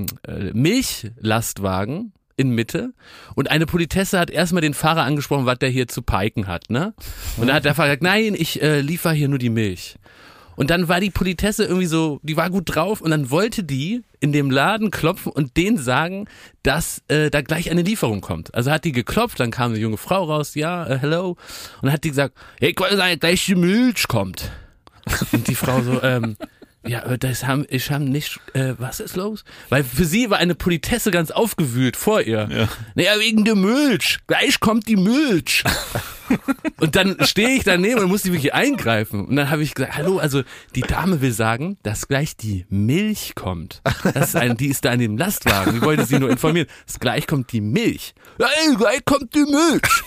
Milchlastwagen in Mitte und eine Politesse hat erstmal den Fahrer angesprochen, was der hier zu piken hat, ne? Und dann hat der Fahrer gesagt, nein, ich liefere hier nur die Milch. Und dann war die Politesse irgendwie so, die war gut drauf und dann wollte die in dem Laden klopfen und denen sagen, dass da gleich eine Lieferung kommt. Also hat die geklopft, dann kam eine junge Frau raus, ja, hello. Und dann hat die gesagt, hey, ich wollte sagen, gleich die Milch kommt. Und die Frau so, ja, ich habe nicht, was ist los? Weil für sie war eine Politesse ganz aufgewühlt vor ihr. Ja. Naja, wegen der Milch. Gleich kommt die Milch. Und dann stehe ich daneben und muss die wirklich eingreifen. Und dann habe ich gesagt, hallo, also die Dame will sagen, dass gleich die Milch kommt. Die ist da in dem Lastwagen. Die wollte sie nur informieren. Dass gleich kommt die Milch. Ja, ey, gleich kommt die Milch.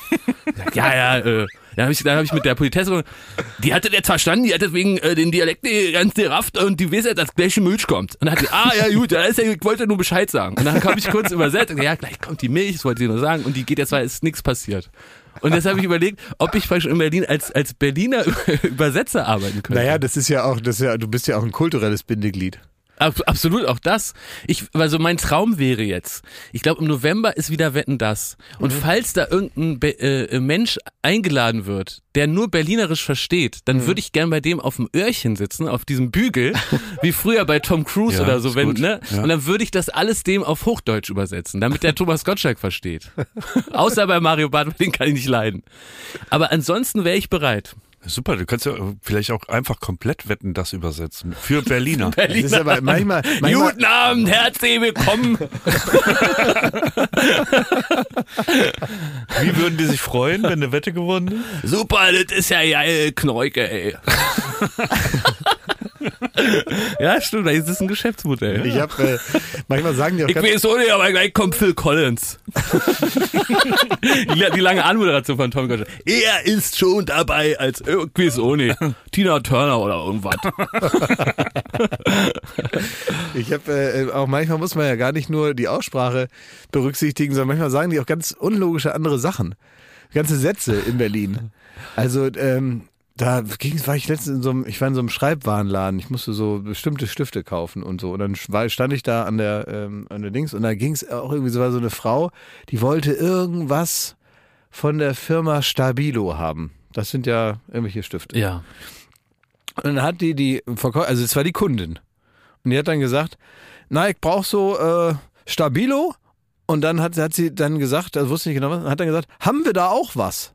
Dann hab ich mit der Politesse, die hatte jetzt verstanden, die hat deswegen den Dialekt ganz gerafft und die weiß ja, dass gleich die Milch kommt. Und dann hat sie, ja gut, ich wollte nur Bescheid sagen. Und dann habe ich kurz übersetzt, ja, gleich kommt die Milch, das wollte sie nur sagen. Und die geht jetzt, weil ist nichts passiert. Und jetzt habe ich überlegt, ob ich vielleicht in Berlin als Berliner Übersetzer arbeiten könnte. Naja, du bist ja auch ein kulturelles Bindeglied. Absolut, auch das. Also mein Traum wäre jetzt, ich glaube im November ist wieder Wetten, dass. Und falls da irgendein Mensch eingeladen wird, der nur Berlinerisch versteht, dann würde ich gern bei dem auf dem Öhrchen sitzen, auf diesem Bügel, wie früher bei Tom Cruise oder so, wenn, ne? Ja. Und dann würde ich das alles dem auf Hochdeutsch übersetzen, damit der Thomas Gottschalk versteht. Außer bei Mario Barth, den kann ich nicht leiden. Aber ansonsten wäre ich bereit. Super, du kannst ja vielleicht auch einfach komplett Wetten, das übersetzen. Für Berliner. Das ist aber manchmal Guten Abend, herzlich willkommen. Wie würden die sich freuen, wenn eine Wette gewonnen ist? Super, das ist ja geil, Knäuke, ey. Ja, stimmt, das ist ein Geschäftsmodell. Ich habe manchmal sagen die auch Ich weiß auch nicht, aber gleich kommt Phil Collins. Die lange Anmoderation von Tommy Gottschalk. Er ist schon dabei als, ich weiß auch nicht, Tina Turner oder irgendwas. Ich habe auch manchmal muss man ja gar nicht nur die Aussprache berücksichtigen, sondern manchmal sagen die auch ganz unlogische andere Sachen. Ganze Sätze in Berlin. Also war ich letztens ich war in so einem Schreibwarenladen, ich musste so bestimmte Stifte kaufen und so. Und dann stand ich da an der Dings und da ging es auch irgendwie so, war so eine Frau, die wollte irgendwas von der Firma Stabilo haben. Das sind ja irgendwelche Stifte. Ja. Und dann hat die Verkäuferin, also es war die Kundin. Und die hat dann gesagt, na, ich brauche so Stabilo. Und dann hat sie dann gesagt, also wusste nicht genau was, hat dann gesagt, haben wir da auch was?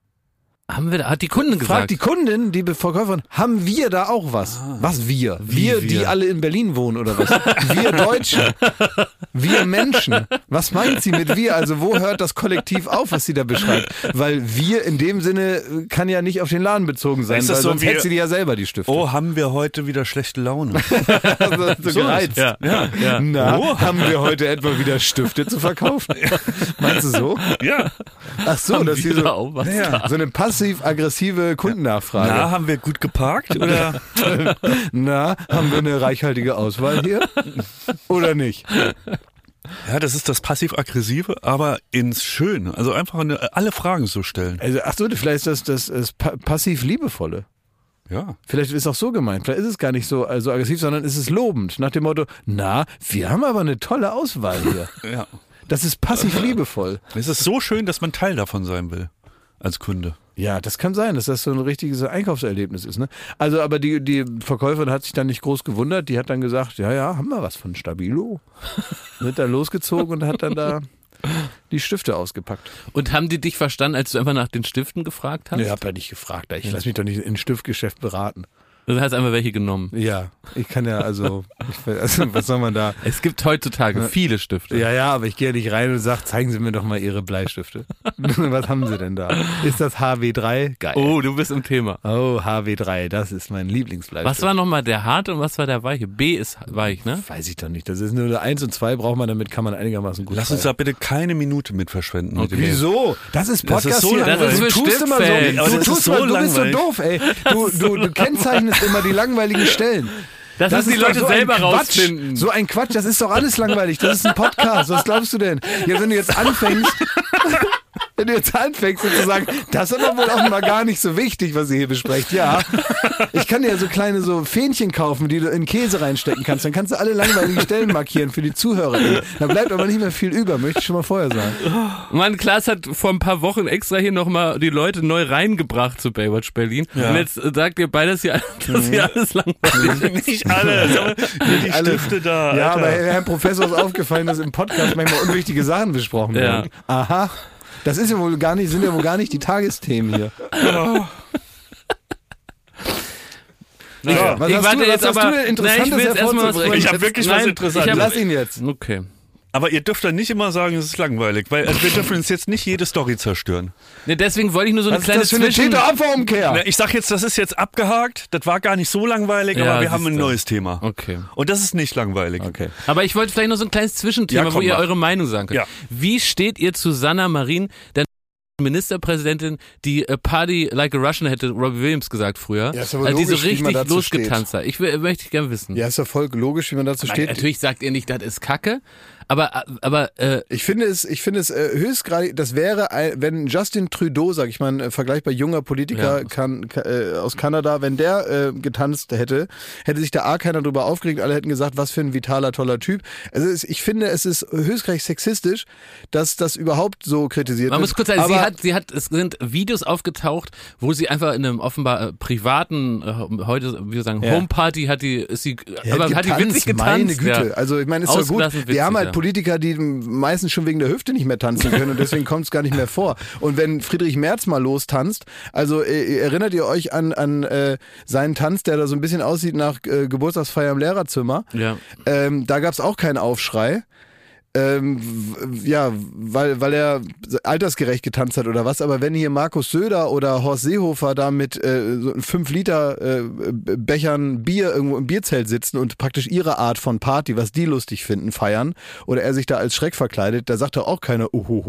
Hat die Kundin gesagt? Fragt die Kundin, die Verkäuferin, haben wir da auch was? Was wir? Wir, die alle in Berlin wohnen oder was? Wir Deutsche. Wir Menschen. Was meint sie mit wir? Also wo hört das Kollektiv auf, was sie da beschreibt? Weil wir in dem Sinne kann ja nicht auf den Laden bezogen sein, weil sonst hätte sie ja selber die Stifte. Oh, haben wir heute wieder schlechte Laune? so gereizt. Ja. Na, haben wir heute etwa wieder Stifte zu verkaufen? Meinst du so? Ja. Ach so, dass sie so, auch was da? so eine passiv-aggressive Kundennachfrage. Na, haben wir gut geparkt? Oder? Na, haben wir eine reichhaltige Auswahl hier? Oder nicht? Ja, das ist das Passiv-Aggressive, aber ins Schöne. Also einfach alle Fragen so stellen. Also, ach so, vielleicht ist das passiv-liebevolle. Ja. Vielleicht ist es auch so gemeint. Vielleicht ist es gar nicht so also aggressiv, sondern ist es lobend. Nach dem Motto, na, wir haben aber eine tolle Auswahl hier. Ja. Das ist passiv-liebevoll. Es ist so schön, dass man Teil davon sein will. Als Kunde. Ja, das kann sein, dass das so ein richtiges Einkaufserlebnis ist. Ne? Also, aber die Verkäuferin hat sich dann nicht groß gewundert. Die hat dann gesagt, ja, haben wir was von Stabilo. Sind dann losgezogen und hat dann da die Stifte ausgepackt. Und haben die dich verstanden, als du einfach nach den Stiften gefragt hast? Ich habe ja nicht gefragt. Ich lasse mich doch nicht in Stiftgeschäft beraten. Du hast einfach welche genommen. Ja, ich kann ja also was soll man da? Es gibt heutzutage viele Stifte. Ja, aber ich gehe ja nicht rein und sage, zeigen Sie mir doch mal Ihre Bleistifte. Was haben Sie denn da? Ist das HW3? Geil. Oh, du bist im Thema. Oh, HW3, das ist mein Lieblingsbleistift. Was war nochmal der harte und was war der weiche? B ist weich, ne? Weiß ich doch nicht. Das ist nur eine 1 und 2 braucht man, damit kann man einigermaßen gut Lass uns da bitte keine Minute mit verschwenden. Okay. Wieso? Das ist Podcast Das ist so hier. langweilig. Das ist für du tust immer so, Stiftfans. Aber du das tust ist so mal, du bist so langweilig. doof, ey. Du kennzeichnest immer die langweiligen Stellen. Das müssen die ist doch Leute so ein selber Quatsch. rausfinden. So ein Quatsch, das ist doch alles langweilig. Das ist ein Podcast. Was glaubst du denn? Ja, wenn du jetzt anfängst und zu sagen, das ist aber wohl auch mal gar nicht so wichtig, was ihr hier besprecht. Ja, ich kann dir ja so kleine so Fähnchen kaufen, die du in Käse reinstecken kannst. Dann kannst du alle langweiligen Stellen markieren für die Zuhörer. Da bleibt aber nicht mehr viel über, möchte ich schon mal vorher sagen. Mann, Klaas hat vor ein paar Wochen extra hier nochmal die Leute neu reingebracht zu Baywatch Berlin. Ja. Und jetzt sagt ihr beide, dass hier alles langweilig ist. Nicht alle. Die Stifte da. Ja, Alter. aber Herrn Professor ist aufgefallen, dass im Podcast manchmal unwichtige Sachen besprochen werden. Aha. Das ist ja wohl gar nicht, sind ja wohl gar nicht die Tagesthemen hier. Ja. Was Ich hast warte du, jetzt was hast aber, du denn Interessantes ich will jetzt erstmal was hervorzubringen? Ich hab wirklich was Interessantes. Lass ihn jetzt. Okay. Aber ihr dürft dann nicht immer sagen, es ist langweilig, weil wir dürfen uns jetzt nicht jede Story zerstören. Ne, deswegen wollte ich nur so eine Was ist kleine das für eine Täter-Opfer-Umkehr? Na, ich sag jetzt, das ist jetzt abgehakt, das war gar nicht so langweilig, Ja, aber wir haben ein siehste. neues Thema. Okay. Und das ist nicht langweilig. Okay. Aber ich wollte vielleicht noch so ein kleines Zwischenthema, Ja, komm, wo ihr mach. eure Meinung sagen könnt. Ja. Wie steht ihr zu Sanna Marin, der Ministerpräsidentin, die Party like a Russian hätte Robbie Williams gesagt früher, Ja, ist aber die so logisch, wie man richtig dazu losgetanzt hat. Möchte ich gerne wissen. Ja, ist ja voll logisch, wie man dazu steht. Natürlich sagt ihr nicht, das ist Kacke, aber Ich finde es höchstgradig, das wäre, wenn Justin Trudeau, sag ich mal, ein vergleichbar junger Politiker aus Kanada, wenn der getanzt hätte sich da A keiner drüber aufgeregt, alle hätten gesagt, was für ein vitaler, toller Typ. Also ich finde, es ist höchstgradig sexistisch, dass das überhaupt so kritisiert man wird. muss kurz sagen, Aber es sind Videos aufgetaucht, wo sie einfach in einem offenbar privaten, heute, wie wir sagen, Ja. Homeparty hat die getanzt, witzig getanzt. meine Güte. Ja. Also ich meine, ist doch gut. Ausgelassen witzig, Wir haben halt ja. Politiker, die meistens schon wegen der Hüfte nicht mehr tanzen können und deswegen kommt es gar nicht mehr vor. Und wenn Friedrich Merz mal lostanzt, also erinnert ihr euch an seinen Tanz, der da so ein bisschen aussieht nach Geburtstagsfeier im Lehrerzimmer? Ja. Da gab es auch keinen Aufschrei. weil er altersgerecht getanzt hat oder was, aber wenn hier Markus Söder oder Horst Seehofer da mit so 5 Liter Bechern Bier irgendwo im Bierzelt sitzen und praktisch ihre Art von Party, was die lustig finden, feiern, oder er sich da als Schreck verkleidet, da sagt doch auch keiner,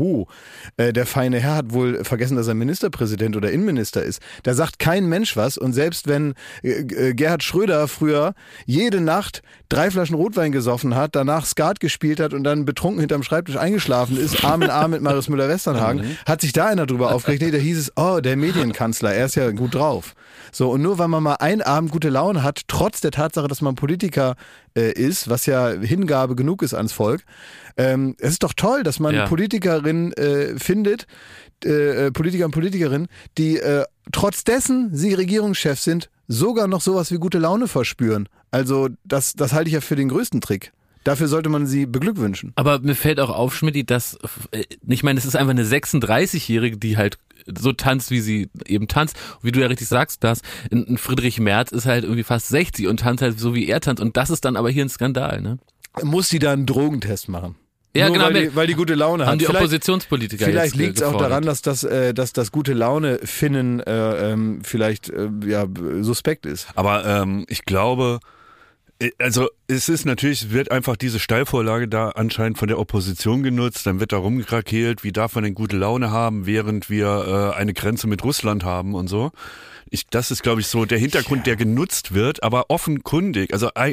der feine Herr hat wohl vergessen, dass er Ministerpräsident oder Innenminister ist. Da sagt kein Mensch was, und selbst wenn Gerhard Schröder früher jede Nacht 3 Flaschen Rotwein gesoffen hat, danach Skat gespielt hat und dann betrunken hinterm Schreibtisch eingeschlafen ist, Arm in Arm mit Marius Müller-Westernhagen, hat sich da einer drüber aufgeregt. Nee, da hieß es, der Medienkanzler, er ist ja gut drauf. So, und nur weil man mal einen Abend gute Laune hat, trotz der Tatsache, dass man Politiker ist, was ja Hingabe genug ist ans Volk, es ist doch toll, dass man Politikerin findet, Politiker und Politikerinnen, die trotz dessen sie Regierungschef sind, sogar noch sowas wie gute Laune verspüren. Also das halte ich ja für den größten Trick. Dafür sollte man sie beglückwünschen. Aber mir fällt auch auf, Schmidti, dass, ich meine, es ist einfach eine 36-Jährige, die halt so tanzt, wie sie eben tanzt. Und wie du ja richtig sagst, ein Friedrich Merz ist halt irgendwie fast 60 und tanzt halt so, wie er tanzt. Und das ist dann aber hier ein Skandal, ne? Muss die da einen Drogentest machen? Ja, nur genau. Weil die gute Laune hat. Haben die Oppositionspolitiker vielleicht jetzt liegt es auch daran, dass das gute Laune Finnen vielleicht suspekt ist. Aber ich glaube, also es ist natürlich, wird einfach diese Steilvorlage da anscheinend von der Opposition genutzt, dann wird da rumgekrakeelt, wie darf man denn gute Laune haben, während wir eine Grenze mit Russland haben und so. Das ist, glaube ich, so der Hintergrund, der genutzt wird, aber offenkundig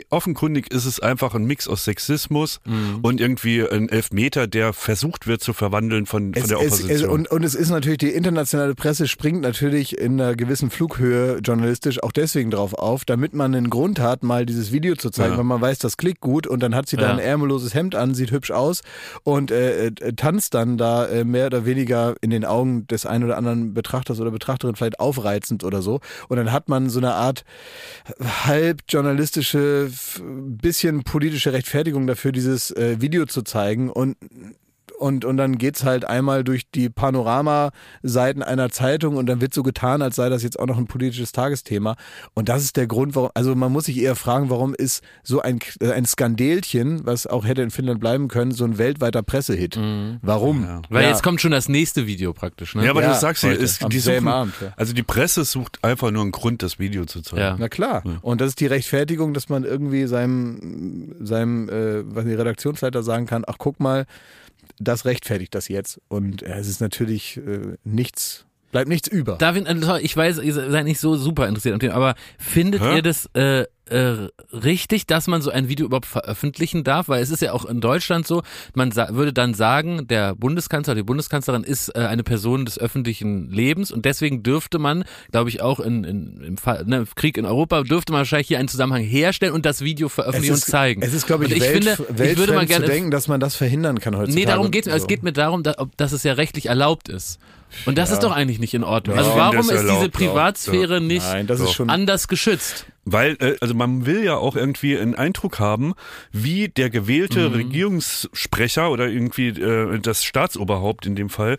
ist es einfach ein Mix aus Sexismus und irgendwie ein Elfmeter, der versucht wird zu verwandeln von der Opposition. Und es ist natürlich, die internationale Presse springt natürlich in einer gewissen Flughöhe journalistisch auch deswegen drauf auf, damit man einen Grund hat, mal dieses Video zu zeigen, weil man weiß, das klickt gut, und dann hat sie da ein ärmelloses Hemd an, sieht hübsch aus und tanzt dann da mehr oder weniger in den Augen des einen oder anderen Betrachters oder Betrachterin vielleicht aufreizend oder so. Und dann hat man so eine Art halb journalistische, bisschen politische Rechtfertigung dafür, dieses Video zu zeigen, und dann geht's halt einmal durch die Panoramaseiten einer Zeitung und dann wird so getan, als sei das jetzt auch noch ein politisches Tagesthema. Und das ist der Grund, warum, also man muss sich eher fragen, warum ist so ein Skandälchen, was auch hätte in Finnland bleiben können, so ein weltweiter Pressehit? Warum? Ja. Weil jetzt kommt schon das nächste Video praktisch, ne? Ja, aber du sagst ja, Abend, also die Presse sucht einfach nur einen Grund, das Video zu zeigen. Ja. Na klar. Ja. Und das ist die Rechtfertigung, dass man irgendwie seinem was die Redaktionsleiter sagen kann, ach guck mal, das rechtfertigt das jetzt. Und es ist natürlich bleibt nichts über. David, ich weiß, ihr seid nicht so super interessiert am Thema, aber findet ihr das richtig, dass man so ein Video überhaupt veröffentlichen darf? Weil es ist ja auch in Deutschland so, man würde dann sagen, der Bundeskanzler, die Bundeskanzlerin ist eine Person des öffentlichen Lebens, und deswegen dürfte man, glaube ich auch im Krieg in Europa, dürfte man wahrscheinlich hier einen Zusammenhang herstellen und das Video veröffentlichen und zeigen. Es ist, glaube ich, weltfremd zu denken, dass man das verhindern kann heutzutage. Nee, darum geht's mir. Es geht mir darum, dass es ja rechtlich erlaubt ist. Und das ist doch eigentlich nicht in Ordnung. Also warum ist diese Privatsphäre nicht anders geschützt? Weil, also man will ja auch irgendwie einen Eindruck haben, wie der gewählte Regierungssprecher oder irgendwie das Staatsoberhaupt in dem Fall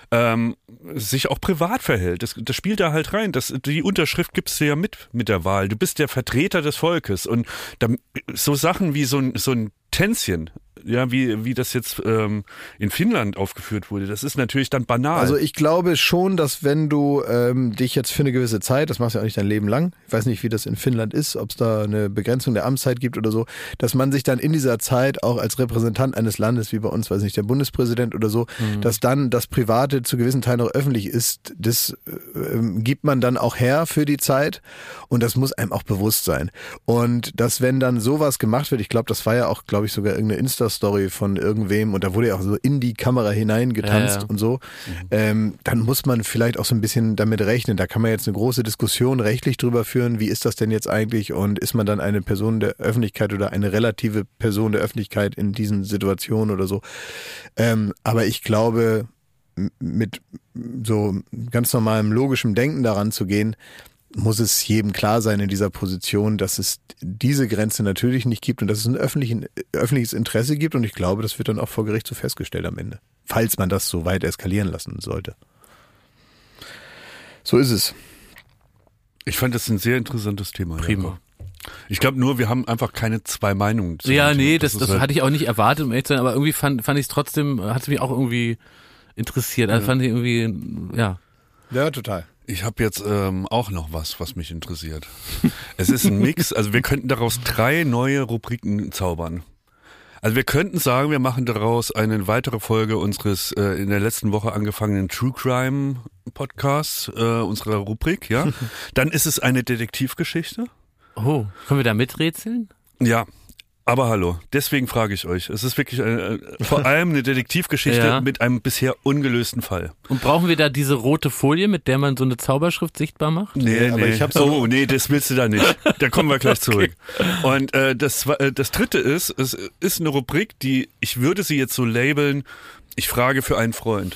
sich auch privat verhält. Das spielt da halt rein. Die Unterschrift gibst du ja mit der Wahl. Du bist der Vertreter des Volkes. Und so Sachen wie so ein Tänzchen, ja, wie das jetzt in Finnland aufgeführt wurde, das ist natürlich dann banal. Also ich glaube schon, dass wenn du dich jetzt für eine gewisse Zeit, das machst du ja auch nicht dein Leben lang, ich weiß nicht, wie das in Finnland ist, ob es da eine Begrenzung der Amtszeit gibt oder so, dass man sich dann in dieser Zeit auch als Repräsentant eines Landes, wie bei uns, weiß nicht, der Bundespräsident oder so, dass dann das Private zu gewissen Teilen auch öffentlich ist, das gibt man dann auch her für die Zeit, und das muss einem auch bewusst sein. Und dass, wenn dann sowas gemacht wird, ich glaube, das war ja auch, glaube ich, sogar irgendeine Insta-Story von irgendwem, und da wurde ja auch so in die Kamera hineingetanzt und so, dann muss man vielleicht auch so ein bisschen damit rechnen. Da kann man jetzt eine große Diskussion rechtlich drüber führen, wie ist das denn jetzt eigentlich, und ist man dann eine Person der Öffentlichkeit oder eine relative Person der Öffentlichkeit in diesen Situationen oder so. Aber ich glaube, mit so ganz normalem logischem Denken daran zu gehen, muss es jedem klar sein in dieser Position, dass es diese Grenze natürlich nicht gibt und dass es ein öffentliches Interesse gibt, und ich glaube, das wird dann auch vor Gericht so festgestellt am Ende, falls man das so weit eskalieren lassen sollte. So ist es. Ich fand das ein sehr interessantes Thema. Prima. Ich glaube nur, wir haben einfach keine zwei Meinungen. zu Ja, dem nee, Thema. das ist halt- hatte ich auch nicht erwartet, um ehrlich zu sein, aber irgendwie fand ich es trotzdem, hat es mich auch irgendwie interessiert. Also fand ich irgendwie, ja. Ja, total. Ich habe jetzt auch noch was mich interessiert. Es ist ein Mix, also wir könnten daraus 3 neue Rubriken zaubern. Also wir könnten sagen, wir machen daraus eine weitere Folge unseres in der letzten Woche angefangenen True Crime Podcasts, unserer Rubrik, ja. Dann ist es eine Detektivgeschichte. Oh, können wir da miträtseln? Ja, aber hallo, deswegen frage ich euch. Es ist wirklich vor allem eine Detektivgeschichte Ja. mit einem bisher ungelösten Fall. Und brauchen wir da diese rote Folie, mit der man so eine Zauberschrift sichtbar macht? Nee, aber nee. ich hab so- Oh, nee, das willst du da nicht. Da kommen wir gleich zurück. Und das dritte ist, es ist eine Rubrik, die, ich würde sie jetzt so labeln, ich frage für einen Freund.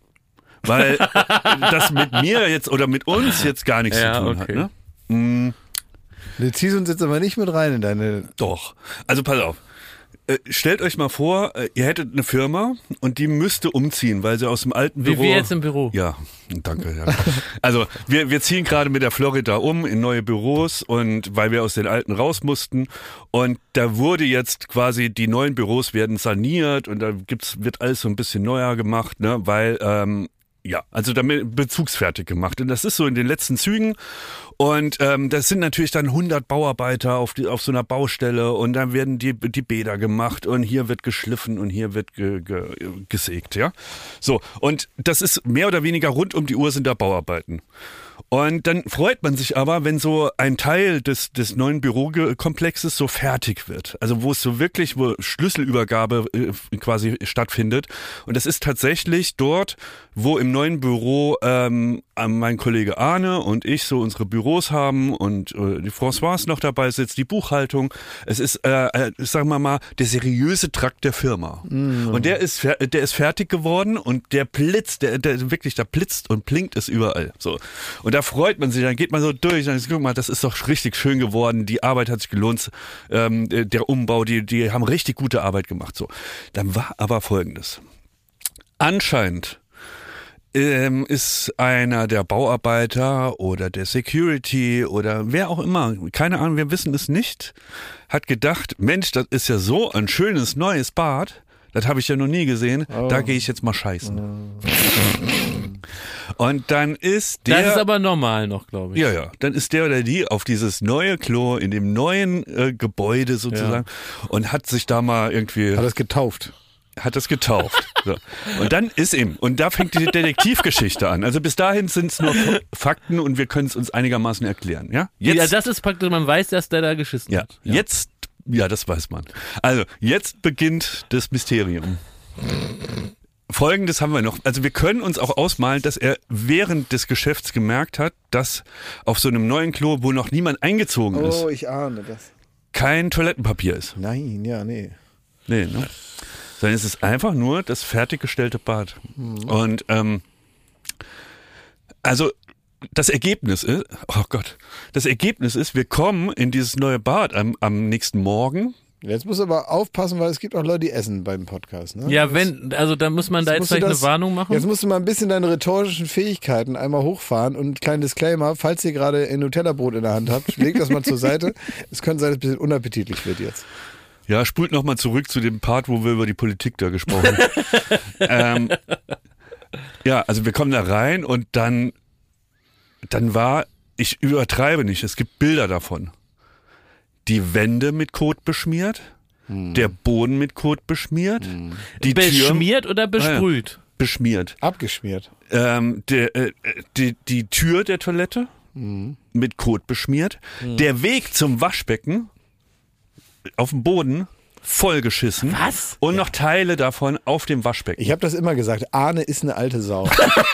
Weil das mit mir jetzt oder mit uns jetzt gar nichts Ja, zu tun okay. hat. Ne? Du ziehst uns jetzt aber nicht mit rein in deine... Doch. Also pass auf. Stellt euch mal vor, ihr hättet eine Firma und die müsste umziehen, weil sie aus dem alten Wie Büro... wir jetzt im Büro. Ja, danke. Ja. Also wir ziehen gerade mit der Florida um in neue Büros und weil wir aus den alten raus mussten und da wurde jetzt quasi, die neuen Büros werden saniert und da wird alles so ein bisschen neuer gemacht, ne, weil ja, also damit bezugsfertig gemacht. Und das ist so in den letzten Zügen. Und das sind natürlich dann 100 Bauarbeiter auf so einer Baustelle und dann werden die Bäder gemacht und hier wird geschliffen und hier wird gesägt, ja. So, und das ist mehr oder weniger rund um die Uhr sind da Bauarbeiten. Und dann freut man sich aber, wenn so ein Teil des neuen Bürokomplexes so fertig wird. Also wo es so wirklich, wo Schlüsselübergabe quasi stattfindet. Und das ist tatsächlich dort, wo im neuen Büro mein Kollege Arne und ich so unsere Büros haben und die Françoise noch dabei sitzt, die Buchhaltung. Es ist, sagen wir mal, der seriöse Trakt der Firma. Und der ist fertig geworden und der blitzt, der wirklich, da blitzt und blinkt es überall. So. Und da freut man sich, dann geht man so durch, dann guck mal, das ist doch richtig schön geworden, die Arbeit hat sich gelohnt, der Umbau, die haben richtig gute Arbeit gemacht. So. Dann war aber Folgendes. Anscheinend ist einer der Bauarbeiter oder der Security oder wer auch immer, keine Ahnung, wir wissen es nicht, hat gedacht, Mensch, das ist ja so ein schönes neues Bad, das habe ich ja noch nie gesehen, da gehe ich jetzt mal scheißen. Und dann ist der... Das ist aber normal noch, glaube ich. Ja, dann ist der oder die auf dieses neue Klo in dem neuen Gebäude sozusagen und hat sich da mal irgendwie... Hat das getauft. Hat das getauft. So. Und dann ist ihm, und da fängt die Detektivgeschichte an. Also bis dahin sind es nur Fakten und wir können es uns einigermaßen erklären. Ja, Ja, das ist praktisch, man weiß, dass der da geschissen hat. Jetzt, ja, das weiß man. Also jetzt beginnt das Mysterium. Folgendes haben wir noch. Also wir können uns auch ausmalen, dass er während des Geschäfts gemerkt hat, dass auf so einem neuen Klo, wo noch niemand eingezogen ist, Oh, ich ahne das. kein Toilettenpapier ist. Nein, ja, nee. Nee, ne? Sondern es ist einfach nur das fertiggestellte Bad. Und also das Ergebnis ist, wir kommen in dieses neue Bad am nächsten Morgen. Jetzt musst du aber aufpassen, weil es gibt auch Leute, die essen beim Podcast. Ne? Ja, also da muss man da jetzt musst du vielleicht eine Warnung machen. Jetzt musst du mal ein bisschen deine rhetorischen Fähigkeiten einmal hochfahren und ein kleiner Disclaimer, falls ihr gerade ein Nutella-Brot in der Hand habt, legt das mal zur Seite. Es könnte sein, dass es ein bisschen unappetitlich wird jetzt. Ja, spult nochmal zurück zu dem Part, wo wir über die Politik da gesprochen haben. Ja, also wir kommen da rein und dann war, ich übertreibe nicht, es gibt Bilder davon. Die Wände mit Kot beschmiert, der Boden mit Kot beschmiert, die Beschmiert oder besprüht? beschmiert. Abgeschmiert. Die Tür der Toilette mit Kot beschmiert, der Weg zum Waschbecken auf dem Boden vollgeschissen. Was? Und noch Teile davon auf dem Waschbecken. Ich habe das immer gesagt, Arne ist eine alte Sau.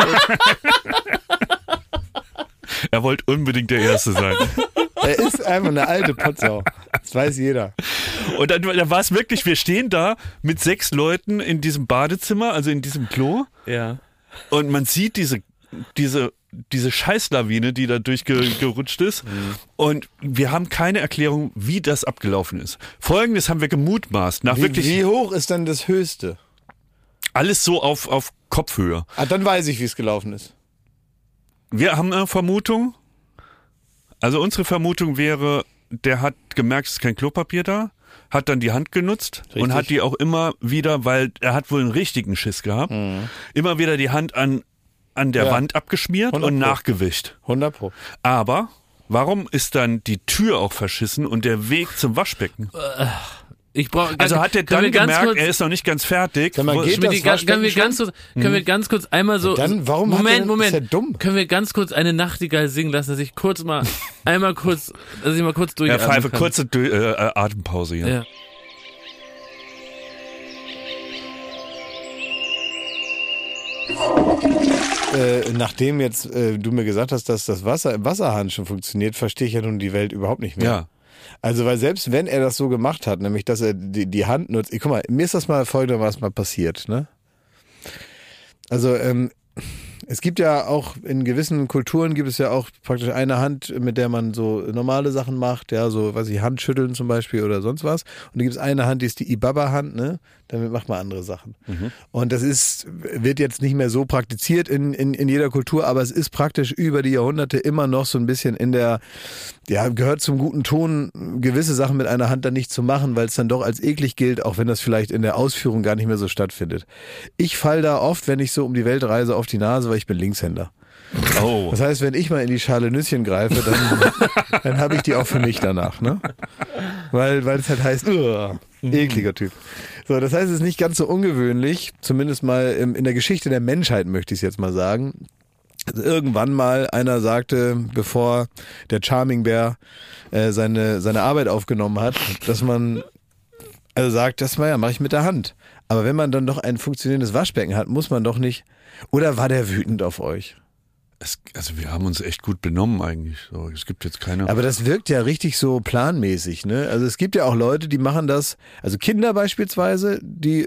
Er wollte unbedingt der Erste sein. Er ist einfach eine alte Potsau. Das weiß jeder. Und dann war es wirklich, wir stehen da mit 6 Leuten in diesem Badezimmer, also in diesem Klo. Ja. Und man sieht diese Scheißlawine, die da durchgerutscht ist. Und wir haben keine Erklärung, wie das abgelaufen ist. Folgendes haben wir gemutmaßt. Nach wirklich Wie hoch ist dann das Höchste? alles so auf Kopfhöhe. Ah, dann weiß ich, wie es gelaufen ist. Wir haben eine Vermutung. Also unsere Vermutung wäre, der hat gemerkt, es ist kein Klopapier da, hat dann die Hand genutzt und Richtig. hat die auch immer wieder, weil er hat wohl einen richtigen Schiss gehabt, immer wieder die Hand an der Ja. Wand abgeschmiert 100 und Pro. nachgewischt. 100 Pro. Aber warum ist dann die Tür auch verschissen und der Weg zum Waschbecken? Ich brauche. Also hat er dann gemerkt, er ist noch nicht ganz fertig. Sag mal, geht Schmidti, das können wir Waschbecken ganz kurz einmal so. Dann, warum hat er denn- Moment. ist er dumm? Können wir ganz kurz eine Nachtigall singen lassen, dass ich kurz mal, dass ich mal kurz Ja, durchatmen Pfeife, kann. kurze Atempause hier. Ja. Nachdem jetzt du mir gesagt hast, dass das Wasser im Wasserhahn schon funktioniert, verstehe ich ja nun die Welt überhaupt nicht mehr. Ja. Also, weil selbst wenn er das so gemacht hat, nämlich, dass er die Hand nutzt, guck mal, mir ist das mal folgendermaßen mal passiert, ne? Also, es gibt ja auch, in gewissen Kulturen gibt es ja auch praktisch eine Hand, mit der man so normale Sachen macht, ja, so, weiß ich, Handschütteln zum Beispiel oder sonst was. Und dann gibt es eine Hand, die ist die Ibaba-Hand, ne? Damit macht man andere Sachen. Und das wird jetzt nicht mehr so praktiziert in jeder Kultur, aber es ist praktisch über die Jahrhunderte immer noch so ein bisschen gehört zum guten Ton, gewisse Sachen mit einer Hand dann nicht zu machen, weil es dann doch als eklig gilt, auch wenn das vielleicht in der Ausführung gar nicht mehr so stattfindet. Ich fall da oft, wenn ich so um die Welt reise, auf die Nase, weil ich bin Linkshänder. Oh. Das heißt, wenn ich mal in die Schale Nüsschen greife, dann habe ich die auch für mich danach, ne? Weil es halt heißt, ekliger Typ. So, das heißt, es ist nicht ganz so ungewöhnlich, zumindest mal in der Geschichte der Menschheit möchte ich es jetzt mal sagen. Also irgendwann mal einer sagte, bevor der Charming Bear seine Arbeit aufgenommen hat, dass man sagt, das mache ich mit der Hand. Aber wenn man dann doch ein funktionierendes Waschbecken hat, muss man doch nicht. Oder war der wütend auf euch? Also wir haben uns echt gut benommen eigentlich. So, es gibt jetzt keine. Aber das wirkt ja richtig so planmäßig, ne? Also es gibt ja auch Leute, die machen das, also Kinder beispielsweise, die,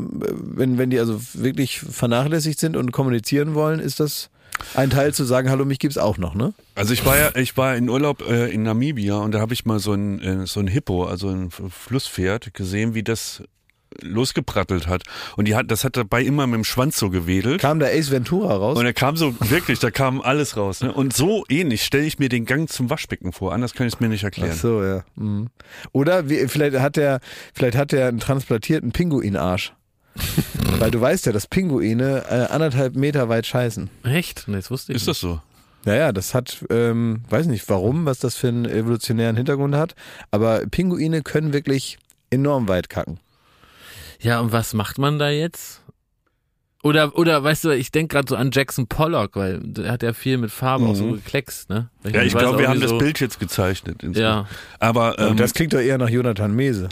wenn die also wirklich vernachlässigt sind und kommunizieren wollen, ist das ein Teil zu sagen, hallo, mich gibt's auch noch, ne? Also ich war in Urlaub in Namibia und da habe ich mal so ein Hippo, also ein Flusspferd, gesehen, wie das losgeprattelt hat. Und das hat dabei immer mit dem Schwanz so gewedelt. Kam der Ace Ventura raus? Und er kam so, wirklich, da kam alles raus. Ne? Und so ähnlich stelle ich mir den Gang zum Waschbecken vor. Anders kann ich es mir nicht erklären. Ach so, ja. Mhm. Oder vielleicht hat er einen transplantierten Pinguinarsch. Weil du weißt ja, dass Pinguine 1,5 Meter weit scheißen. Echt? Nee, das wusste ich Ist das so? Naja, das hat, weiß nicht warum, was das für einen evolutionären Hintergrund hat, aber Pinguine können wirklich enorm weit kacken. Ja, und was macht man da jetzt? Oder weißt du, ich denke gerade so an Jackson Pollock, weil der hat ja viel mit Farbe auch so gekleckst, ne? Ja, ich weiß glaube, wir auch haben wie das so, Bild jetzt gezeichnet. Ja. Aber Und das klingt doch eher nach Jonathan Mese.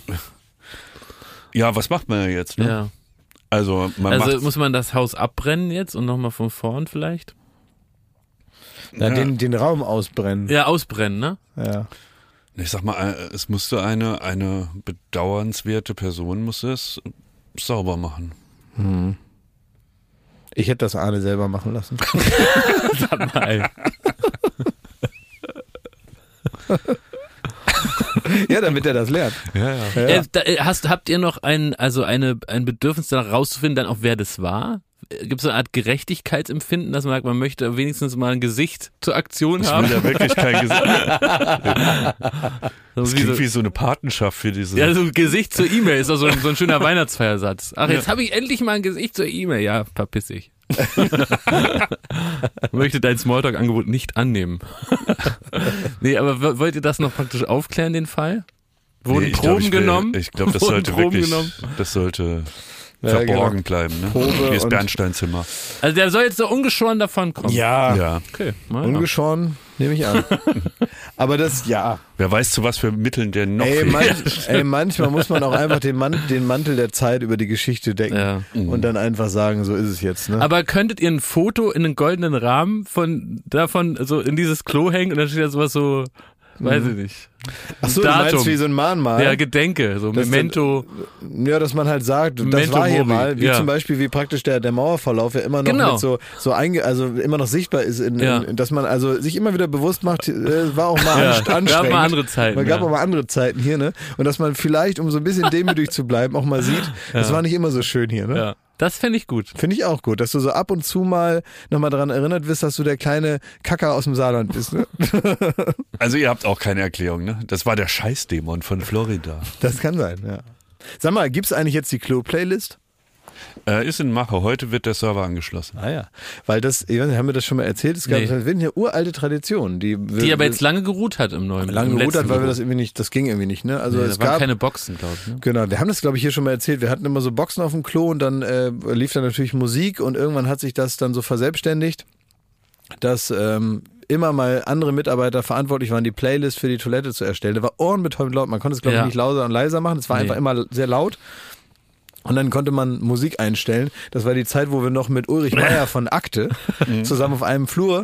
ja, was macht man ja jetzt? Ne? Ja. Also man Also macht muss man das Haus abbrennen jetzt und nochmal von vorn vielleicht? Ja, den Raum ausbrennen. Ja, ausbrennen, ne? Ja. Ich sag mal, es musste eine bedauernswerte Person musste es sauber machen. Ich hätte das Arne selber machen lassen. Sag mal. Ja, damit er das lernt. Ja. Habt ihr noch ein Bedürfnis danach rauszufinden, dann auch wer das war? Gibt es so eine Art Gerechtigkeitsempfinden, dass man sagt, man möchte wenigstens mal ein Gesicht zur Aktion Ich haben? will ja wirklich kein Gesicht. So Das wie klingt so, wie so eine Patenschaft für diese. ja, so ein Gesicht zur E-Mail ist doch so ein schöner Weihnachtsfeiersatz. Ach, jetzt habe ich endlich mal ein Gesicht zur E-Mail. Ja, verpiss dich. Möchte dein Smalltalk-Angebot nicht annehmen. Nee, aber wollt ihr das noch praktisch aufklären, den Fall? Wurden Nee, Proben genommen? Ich glaube, das Wurden sollte Proben wirklich, genommen? das sollte Ja, verborgen genau. bleiben. Ne? Probe Wie das und- Bernsteinzimmer. Also der soll jetzt so ungeschoren davon kommen. Ja, Ja. Okay, mal ja. ungeschoren, nehme ich an. Aber das, ja. Wer weiß, zu was für Mitteln der noch Ey, fehlt. manchmal muss man auch einfach den Mantel der Zeit über die Geschichte decken Ja. und dann einfach sagen, so ist es jetzt. Ne? Aber könntet ihr ein Foto in einen goldenen Rahmen davon so in dieses Klo hängen und dann steht da sowas so, weiß ich nicht. Ach so, du Datum. meinst wie so ein Mahnmal? Ja, Gedenke, so Das Memento. Ja, dass man halt sagt, das Memento war hier mori, mal, wie ja. zum Beispiel wie praktisch der Mauerverlauf ja immer noch Genau. mit also immer noch sichtbar ist, Ja. dass man also sich immer wieder bewusst macht, war auch mal Ja, anstrengend. gab mal andere Zeiten, Man gab ja. auch mal andere Zeiten hier, ne? Und dass man vielleicht, um so ein bisschen demütig zu bleiben, auch mal sieht, es war nicht immer so schön hier, ne? Ja. Das fände ich gut. Finde ich auch gut, dass du so ab und zu mal nochmal daran erinnert wirst, dass du der kleine Kacker aus dem Saarland bist. Ne? Also ihr habt auch keine Erklärung, ne? Das war der Scheißdämon von Florida. Das kann sein, ja. Sag mal, gibt's eigentlich jetzt die Klo-Playlist? Ist in Mache. Heute wird der Server angeschlossen. Ah ja, weil das, haben wir das schon mal erzählt, es gab eine uralte Tradition. Die aber jetzt lange geruht hat im neuen. Lange im geruht hat, weil wir Büro. das irgendwie nicht, das ging irgendwie nicht, ne? Also es da waren gab keine Boxen, glaube ich. Ne? Genau, wir haben das, glaube ich, hier schon mal erzählt. Wir hatten immer so Boxen auf dem Klo und dann lief da natürlich Musik und irgendwann hat sich das dann so verselbstständigt, dass immer mal andere Mitarbeiter verantwortlich waren, die Playlist für die Toilette zu erstellen. Der war ohrenbetäubend laut. Man konnte es, glaube ich, nicht lauter und leiser machen. Es war einfach immer sehr laut. Und dann konnte man Musik einstellen. Das war die Zeit, wo wir noch mit Ulrich Meier von Akte zusammen auf einem Flur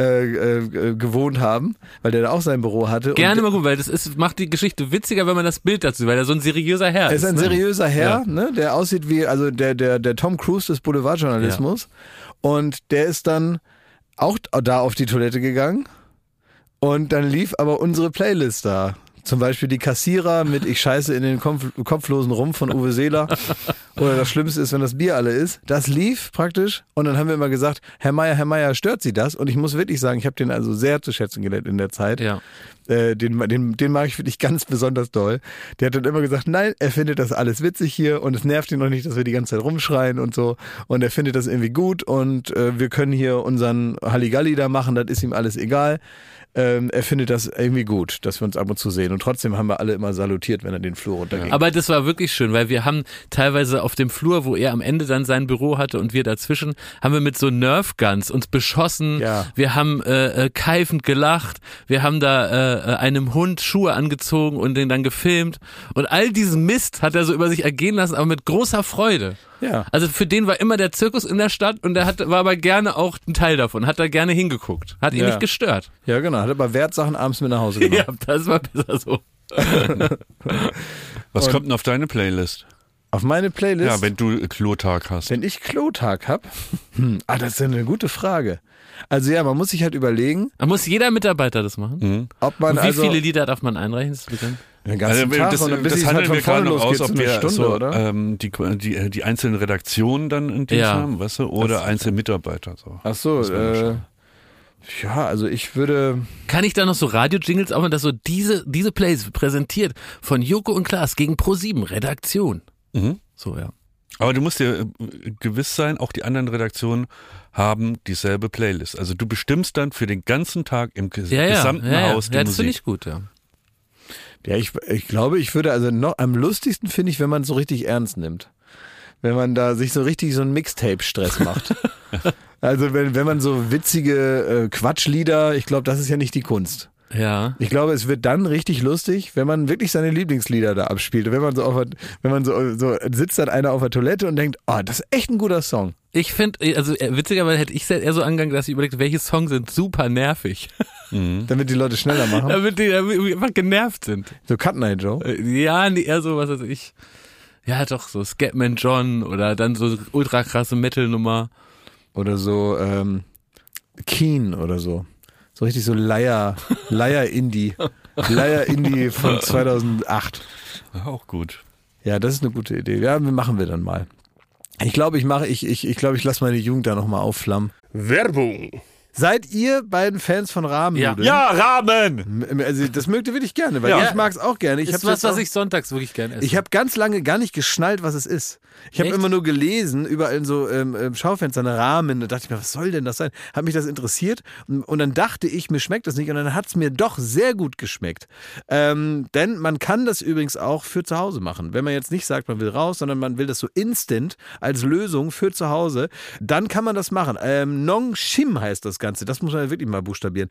gewohnt haben, weil der da auch sein Büro hatte. Gerne und mal gut, weil macht die Geschichte witziger, wenn man das Bild dazu, weil er so ein seriöser Herr ist. Er ist ein seriöser Herr, Ja. ne, der aussieht wie, also der Tom Cruise des Boulevardjournalismus. Und der ist dann auch da auf die Toilette gegangen. Und dann lief aber unsere Playlist da. Zum Beispiel die Kassierer mit Ich scheiße in den kopflosen Rumpf von Uwe Seeler. Oder das Schlimmste ist, wenn das Bier alle ist. Das lief praktisch. Und dann haben wir immer gesagt, Herr Meier, stört Sie das? Und ich muss wirklich sagen, ich habe den also sehr zu schätzen gelernt in der Zeit. Ja. Den mag ich wirklich ganz besonders doll. Der hat dann immer gesagt, nein, er findet das alles witzig hier und es nervt ihn noch nicht, dass wir die ganze Zeit rumschreien und so. Und er findet das irgendwie gut und wir können hier unseren Halligalli da machen, das ist ihm alles egal. Er findet das irgendwie gut, dass wir uns ab und zu sehen. Und trotzdem haben wir alle immer salutiert, wenn er den Flur runterging. Aber das war wirklich schön, weil wir haben teilweise auf dem Flur, wo er am Ende dann sein Büro hatte und wir dazwischen, haben wir mit so Nerf Guns uns beschossen. Ja. Wir haben keifend gelacht. Wir haben da einem Hund Schuhe angezogen und den dann gefilmt. Und all diesen Mist hat er so über sich ergehen lassen, aber mit großer Freude. Ja. Also für den war immer der Zirkus in der Stadt und der war aber gerne auch ein Teil davon, hat da gerne hingeguckt, hat ihn Ja. nicht gestört. Ja, genau. Hat aber Wertsachen abends mit nach Hause genommen. Ja, das war besser so. Was Und- kommt denn auf deine Playlist? Auf meine Playlist, Ja, wenn du Klotag hast. wenn ich Klotag hab, das ist ja eine gute Frage. Also ja, man muss sich halt überlegen, Da muss jeder Mitarbeiter das machen. ob man Und wie also viele Lieder darf man einreichen? Das ist bekannt. den ganzen Also, Tag das und dann bis das es halt handeln von wir gerade vorne noch losgeht, aus, so ob eine wir Stunde, so, oder? die einzelnen Redaktionen dann in Dienst Ja. haben, weißt du? Oder einzelne Mitarbeiter. So. Ach so, Das wäre schon. ja, also ich würde, Kann ich da noch so Radio-Jingles auch mal, dass so diese Plays präsentiert von Joko und Klaas gegen Pro7 Redaktion. Mhm. So, ja. Aber du musst dir gewiss sein, auch die anderen Redaktionen haben dieselbe Playlist. Also du bestimmst dann für den ganzen Tag im gesamten Haus die Ja, das finde Musik. ich gut, ja. ja, ich glaube, ich würde also noch, am lustigsten finde ich, wenn man es so richtig ernst nimmt. Wenn man da sich so richtig so einen Mixtape-Stress macht. Also wenn man so witzige Quatschlieder, ich glaube, das ist ja nicht die Kunst. Ja. Ich glaube, es wird dann richtig lustig, wenn man wirklich seine Lieblingslieder da abspielt. Und wenn man so sitzt dann einer auf der Toilette und denkt, oh, das ist echt ein guter Song. Ich finde, also witzigerweise hätte ich es eher so angegangen, dass ich überlegt, welche Songs sind super nervig. Damit die Leute schneller machen. Damit die einfach genervt sind. So Cut Night Joe. Ja, nee, eher so, was weiß ich. Ja, doch, so Scatman John oder dann so ultra krasse Metal-Nummer. Oder so Keen oder so. So richtig so Leier-Indie. Leier-Indie von 2008. Ja, auch gut. Ja, das ist eine gute Idee. Ja, machen wir dann mal. Ich glaube, ich lasse meine Jugend da nochmal aufflammen. Werbung. Seid ihr beiden Fans von Rahmennudeln? Ja, Rahmen. Also das mögt ihr wirklich gerne, weil Ja. ich mag es auch gerne. Ist was ich sonntags wirklich gerne esse. Ich habe ganz lange gar nicht geschnallt, was es ist. Ich habe Echt? immer nur gelesen, überall in so Schaufenstern Rahmen. Da dachte ich mir, was soll denn das sein? Hat mich das interessiert und dann dachte ich, mir schmeckt das nicht und dann hat es mir doch sehr gut geschmeckt. Denn man kann das übrigens auch für zu Hause machen. Wenn man jetzt nicht sagt, man will raus, sondern man will das so instant als Lösung für zu Hause, dann kann man das machen. Nong Shim heißt das Ganze. Das muss man wirklich mal buchstabieren.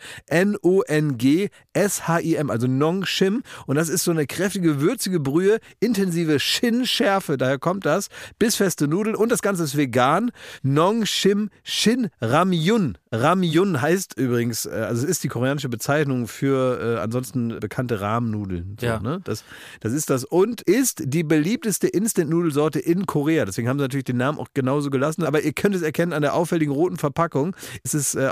Nongshim, also Nong Shim. Und das ist so eine kräftige, würzige Brühe, intensive Shin-Schärfe, daher kommt das. Bissfeste Nudeln und das Ganze ist vegan. Nong Shim Shin Ramyun. Ramyun heißt übrigens, also es ist die koreanische Bezeichnung für ansonsten bekannte Rahmennudeln. So, Ja. ne? Das ist das und ist die beliebteste Instant-Nudelsorte in Korea. Deswegen haben sie natürlich den Namen auch genauso gelassen. Aber ihr könnt es erkennen an der auffälligen roten Verpackung. Es ist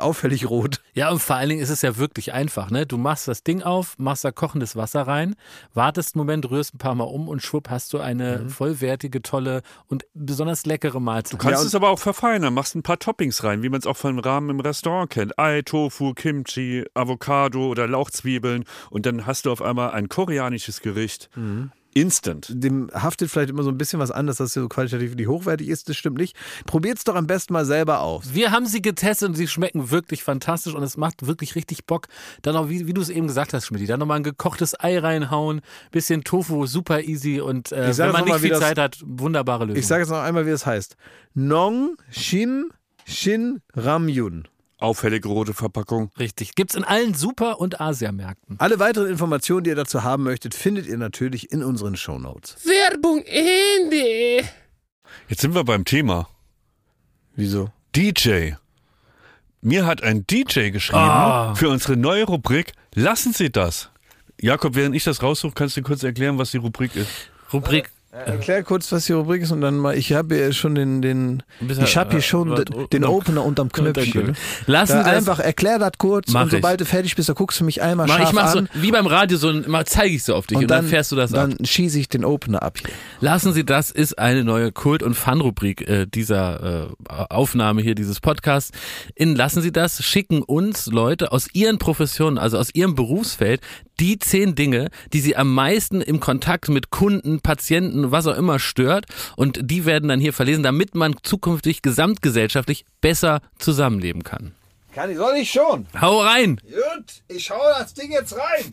auffällig rot. Ja, und vor allen Dingen ist es ja wirklich einfach, ne? Du machst das Ding auf, machst da kochendes Wasser rein, wartest einen Moment, rührst ein paar Mal um und schwupp hast du eine vollwertige, tolle und besonders leckere Mahlzeit. Du kannst es aber auch verfeinern, machst ein paar Toppings rein, wie man es auch von Ramen im Restaurant kennt. Ei, Tofu, Kimchi, Avocado oder Lauchzwiebeln und dann hast du auf einmal ein koreanisches Gericht. Instant. Dem haftet vielleicht immer so ein bisschen was an, dass das so qualitativ nicht hochwertig ist. Das stimmt nicht. Probiert's doch am besten mal selber aus. Wir haben sie getestet und sie schmecken wirklich fantastisch und es macht wirklich richtig Bock. Dann auch, wie du es eben gesagt hast, Schmidt, dann nochmal ein gekochtes Ei reinhauen, bisschen Tofu, super easy und wenn man nicht viel Zeit hat, wunderbare Lösung. Ich sage jetzt noch einmal, wie es heißt. Nong Shin Shin Ramyun. Auffällige rote Verpackung. Richtig. Gibt's in allen Super- und Asiamärkten. Alle weiteren Informationen, die ihr dazu haben möchtet, findet ihr natürlich in unseren Shownotes. Werbung Ende. Jetzt sind wir beim Thema. Wieso? DJ. Mir hat ein DJ geschrieben für unsere neue Rubrik. Lassen Sie das. Jakob, während ich das raussuche, kannst du kurz erklären, was die Rubrik ist. Rubrik. Erklär kurz, was die Rubrik ist und dann mal, ich habe hier schon den Opener unterm Knöpfchen. Lassen Da Sie das einfach, erklär das kurz Mach und ich. sobald du fertig bist, da guckst du mich einmal scharf ich mach so, an wie beim Radio, zeige ich so auf dich und dann fährst du das ab. Dann schieße ich den Opener ab hier. Lassen Sie das ist eine neue Kult- und Fun-Rubrik dieser Aufnahme hier, dieses Podcasts. Lassen Sie das, schicken uns Leute aus ihren Professionen, also aus ihrem Berufsfeld, die 10 Dinge, die sie am meisten im Kontakt mit Kunden, Patienten, was auch immer stört und die werden dann hier verlesen, damit man zukünftig gesamtgesellschaftlich besser zusammenleben kann. Soll ich schon? Hau rein! Gut, ich hau das Ding jetzt rein.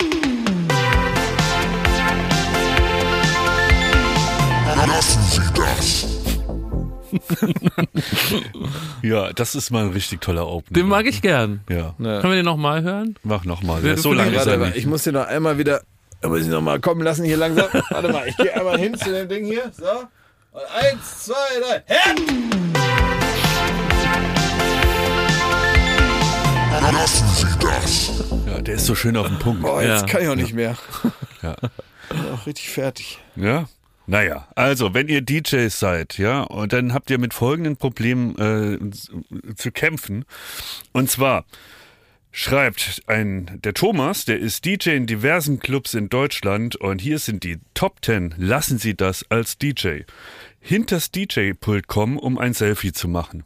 Lassen Sie das. Ja, das ist mal ein richtig toller Opener. Den mag ich gern. Ja, Können wir den nochmal hören? mach nochmal. Ja, So lange ist er Warte, nicht. ich muss den noch einmal wieder, muss ich noch mal kommen lassen hier langsam. Warte mal, ich gehe einmal hin zu dem Ding hier. So. Und 1, 2, 3, Hep! Lassen Sie das. Ja, der ist so schön auf den Punkt. Boah, jetzt Ja. kann ich auch nicht mehr. Ja. Bin auch richtig fertig. Ja? Naja, also wenn ihr DJs seid, ja, und dann habt ihr mit folgenden Problemen zu kämpfen. Und zwar schreibt der Thomas, der ist DJ in diversen Clubs in Deutschland und hier sind die Top 10. Lassen Sie das als DJ. Hinters DJ-Pult kommen, um ein Selfie zu machen.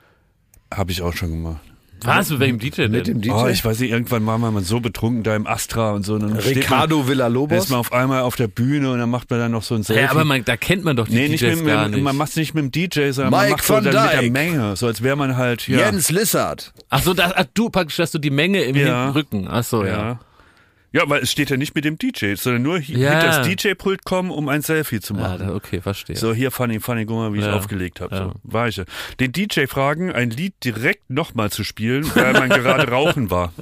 Habe ich auch schon gemacht. Was? Mit welchem DJ denn? Mit dem DJ? Oh, ich weiß nicht, irgendwann war man so betrunken da im Astra und so. Und dann Ricardo Villalobos. ist man auf einmal auf der Bühne und dann macht man dann noch so ein Selfie. Ja, aber da kennt man doch die Nee, DJs gar nicht. man macht es nicht mit dem DJ, sondern Mike man macht so van dann mit der Dijk. Menge. So als wäre man halt hier. Jens Lissard. Ach so, du praktisch, dass du die Menge im Ja. Rücken. Ach so, ja. Ja. Ja, weil es steht ja nicht mit dem DJ, sondern nur Ja. hinter das DJ-Pult kommen, um ein Selfie zu Ja, machen. okay, verstehe. So, hier funny, guck mal, wie ich Ja. aufgelegt habe. Ja. So, Weiche. Den DJ fragen, ein Lied direkt nochmal zu spielen, weil man gerade rauchen war.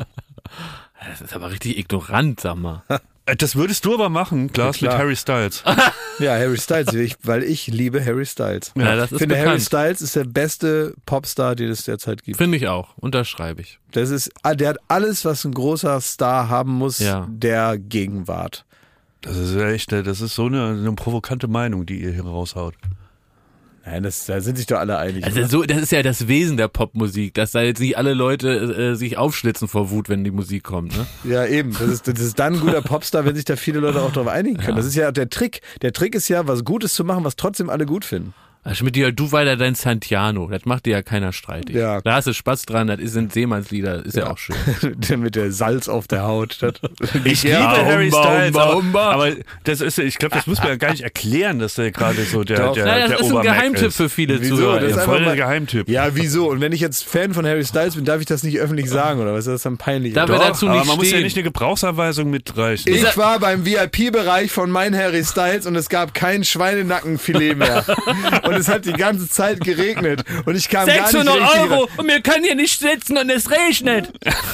Das ist aber richtig ignorant, sag mal. Das würdest du aber machen, Klaas, Ja, mit klar. Harry Styles. Ja, Harry Styles, weil ich liebe Harry Styles. Ja, das Ich ist finde, Harry bekannt. Styles ist der beste Popstar, den es derzeit gibt. Finde ich auch. Unterschreibe ich. Der hat alles, was ein großer Star haben muss, Ja. der Gegenwart. Das ist ja echt, das ist so eine provokante Meinung, die ihr hier raushaut. Nein, da sind sich doch alle einig. Also oder? das ist ja das Wesen der Popmusik, dass da jetzt nicht alle Leute sich aufschlitzen vor Wut, wenn die Musik kommt. Ne? Ja, eben. Das ist dann ein guter Popstar, wenn sich da viele Leute auch darauf einigen können. Das ist ja der Trick. Der Trick ist ja, was Gutes zu machen, was trotzdem alle gut finden. Schmidt, du weiter dein Santiano, das macht dir ja keiner streitig. Ja. Da hast du Spaß dran, das sind Seemannslieder, ist ja auch schön. Mit der Salz auf der Haut. Ich liebe Harry Styles, aber das ist, ich glaube, das muss man ja gar nicht erklären, dass der gerade so der Doch. Nein, das ist ein Obermac Geheimtipp ist. für viele Wieso? Zuhörer. Das ist Ja, einfach voll der mal- Geheimtipp. Ja, wieso? Und wenn ich jetzt Fan von Harry Styles bin, darf ich das nicht öffentlich sagen, oder was? Das ist dann peinlich. Da oder? wir Doch, dazu aber nicht man muss ja stehen. nicht eine Gebrauchsanweisung mitreichen. Ich war beim VIP-Bereich von Mein Harry Styles und es gab kein Schweinenackenfilet mehr. Und es hat die ganze Zeit geregnet. Und ich kam gar nicht 600 richtig Euro und wir können hier nicht sitzen und es regnet.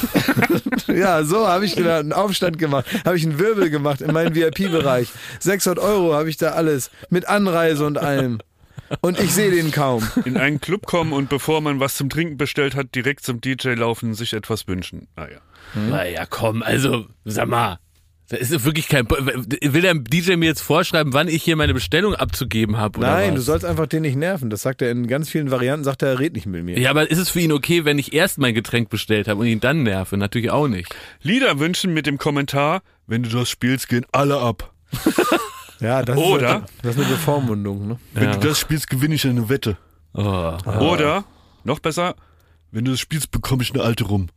Ja, so habe ich da einen Aufstand gemacht. Habe ich einen Wirbel gemacht in meinen VIP-Bereich. 600 Euro habe ich da alles. Mit Anreise und allem. Und ich sehe den kaum. In einen Club kommen und bevor man was zum Trinken bestellt hat, direkt zum DJ laufen, sich etwas wünschen. Naja. Naja, komm, also, sag mal. Das ist wirklich kein. Will der DJ mir jetzt vorschreiben, wann ich hier meine Bestellung abzugeben habe? Nein, was? du sollst einfach den nicht nerven. Das sagt er in ganz vielen Varianten, sagt er red nicht mit mir. Ja, aber ist es für ihn okay, wenn ich erst mein Getränk bestellt habe und ihn dann nerve? Natürlich auch nicht. Lieder wünschen mit dem Kommentar, wenn du das spielst, gehen alle ab. Ja, das ist eine Bevormundung. Ne? Wenn du das spielst, gewinne ich eine Wette. Oder, noch besser, wenn du das spielst, bekomme ich eine alte rum.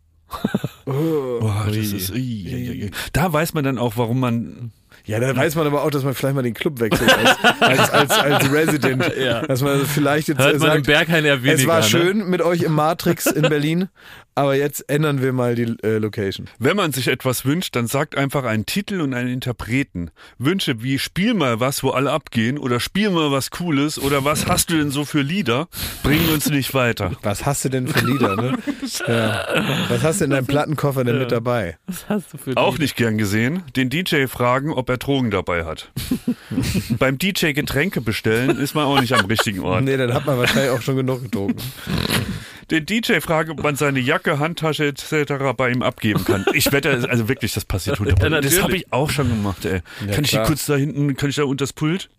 Das ist, da weiß man dann auch, warum man... Ja, da weiß man aber auch, dass man vielleicht mal den Club wechselt als Resident. Ja. Dass man vielleicht jetzt Hört man sagt, im Berghain eher weniger, es war ne? schön mit euch im Matrix in Berlin, aber jetzt ändern wir mal die Location. Wenn man sich etwas wünscht, dann sagt einfach einen Titel und einen Interpreten. Wünsche wie spiel mal was, wo alle abgehen oder spiel mal was Cooles oder was hast du denn so für Lieder, bringen uns nicht weiter. Was hast du denn für Lieder, ne? Ja. Was hast du in deinem Plattenkoffer denn mit dabei? Was hast du für Lieder? Auch nicht gern gesehen. Den DJ fragen, ob er Drogen dabei hat. Beim DJ Getränke bestellen ist man auch nicht am richtigen Ort. Nee, dann hat man wahrscheinlich auch schon genug getrunken. Den DJ fragen, ob man seine Jacke, Handtasche etc. bei ihm abgeben kann. Ich wette, also wirklich, das passiert 100%. Ja, das habe ich auch schon gemacht, ey. Ja, kann ich hier klar. kurz da hinten, kann ich da unter das Pult?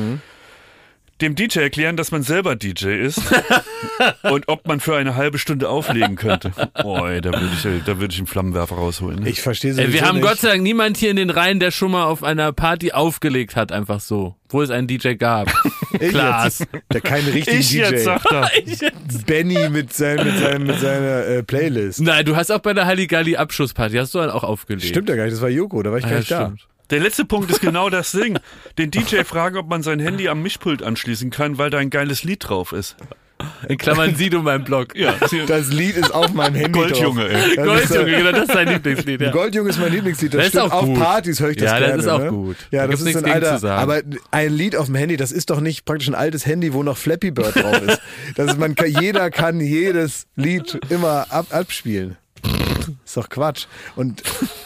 Dem DJ erklären, dass man selber DJ ist und ob man für eine halbe Stunde auflegen könnte. Oh, ey, da würde ich einen Flammenwerfer rausholen. Ne? Ich verstehe sowieso Wir haben nicht. Gott sei Dank niemand hier in den Reihen, der schon mal auf einer Party aufgelegt hat, einfach so. Wo es einen DJ gab. Ich Klaas. jetzt, der keine richtigen Ich DJ. jetzt, sagt er. Benny mit seiner Playlist. Nein, du hast auch bei der Halligalli-Abschlussparty, hast du dann auch aufgelegt. Stimmt ja gar nicht, das war Joko, da war ich gar nicht da. stimmt. Der letzte Punkt ist genau das Ding. Den DJ fragen, ob man sein Handy am Mischpult anschließen kann, weil da ein geiles Lied drauf ist. In Klammern Sido mein Blog. Ja, Das Lied ist auf meinem Handy Goldjunge, drauf. ey. Das Goldjunge, ist, genau, das ist sein Lieblingslied. Ja. Goldjunge ist mein Lieblingslied. Das Das ist stimmt. auch Auf gut. Partys höre ich das Ja, das gerne. ist auch ne? gut. Ja, Da das gibt's ist nichts ein gegen zu sagen. Aber ein Lied auf dem Handy, das ist doch nicht praktisch ein altes Handy, wo noch Flappy Bird drauf ist. Jeder kann jedes Lied immer abspielen. Ist doch Quatsch. Und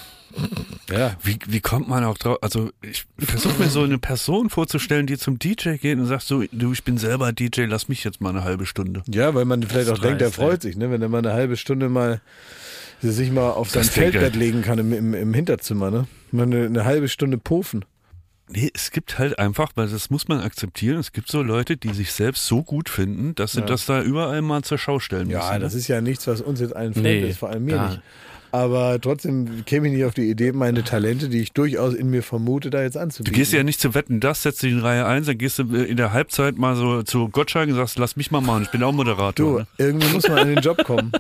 ja. Wie kommt man auch drauf? Also ich versuche mir so eine Person vorzustellen, die zum DJ geht und sagt so, du, ich bin selber DJ, lass mich jetzt mal eine halbe Stunde. Ja, weil man vielleicht auch denkt, der dreist, freut sich, ne? Wenn er mal eine halbe Stunde sich mal auf sein Das denke Feldbett legen kann im Hinterzimmer, ne? Mal eine halbe Stunde pofen. Nee, es gibt halt einfach, weil das muss man akzeptieren, es gibt so Leute, die sich selbst so gut finden, dass sie das da überall mal zur Schau stellen müssen. Ja, das ist ja nichts, was uns jetzt allen fremd Nee, ist, vor allem mir gar nicht. Aber trotzdem käme ich nicht auf die Idee, meine Talente, die ich durchaus in mir vermute, da jetzt Du anzubieten. gehst ja nicht zu Wetten, das setzt dich in Reihe 1, dann gehst du in der Halbzeit mal so zu Gottschalk und sagst, lass mich mal machen, ich bin auch Moderator. Du, Ne? irgendwie muss man an den Job kommen.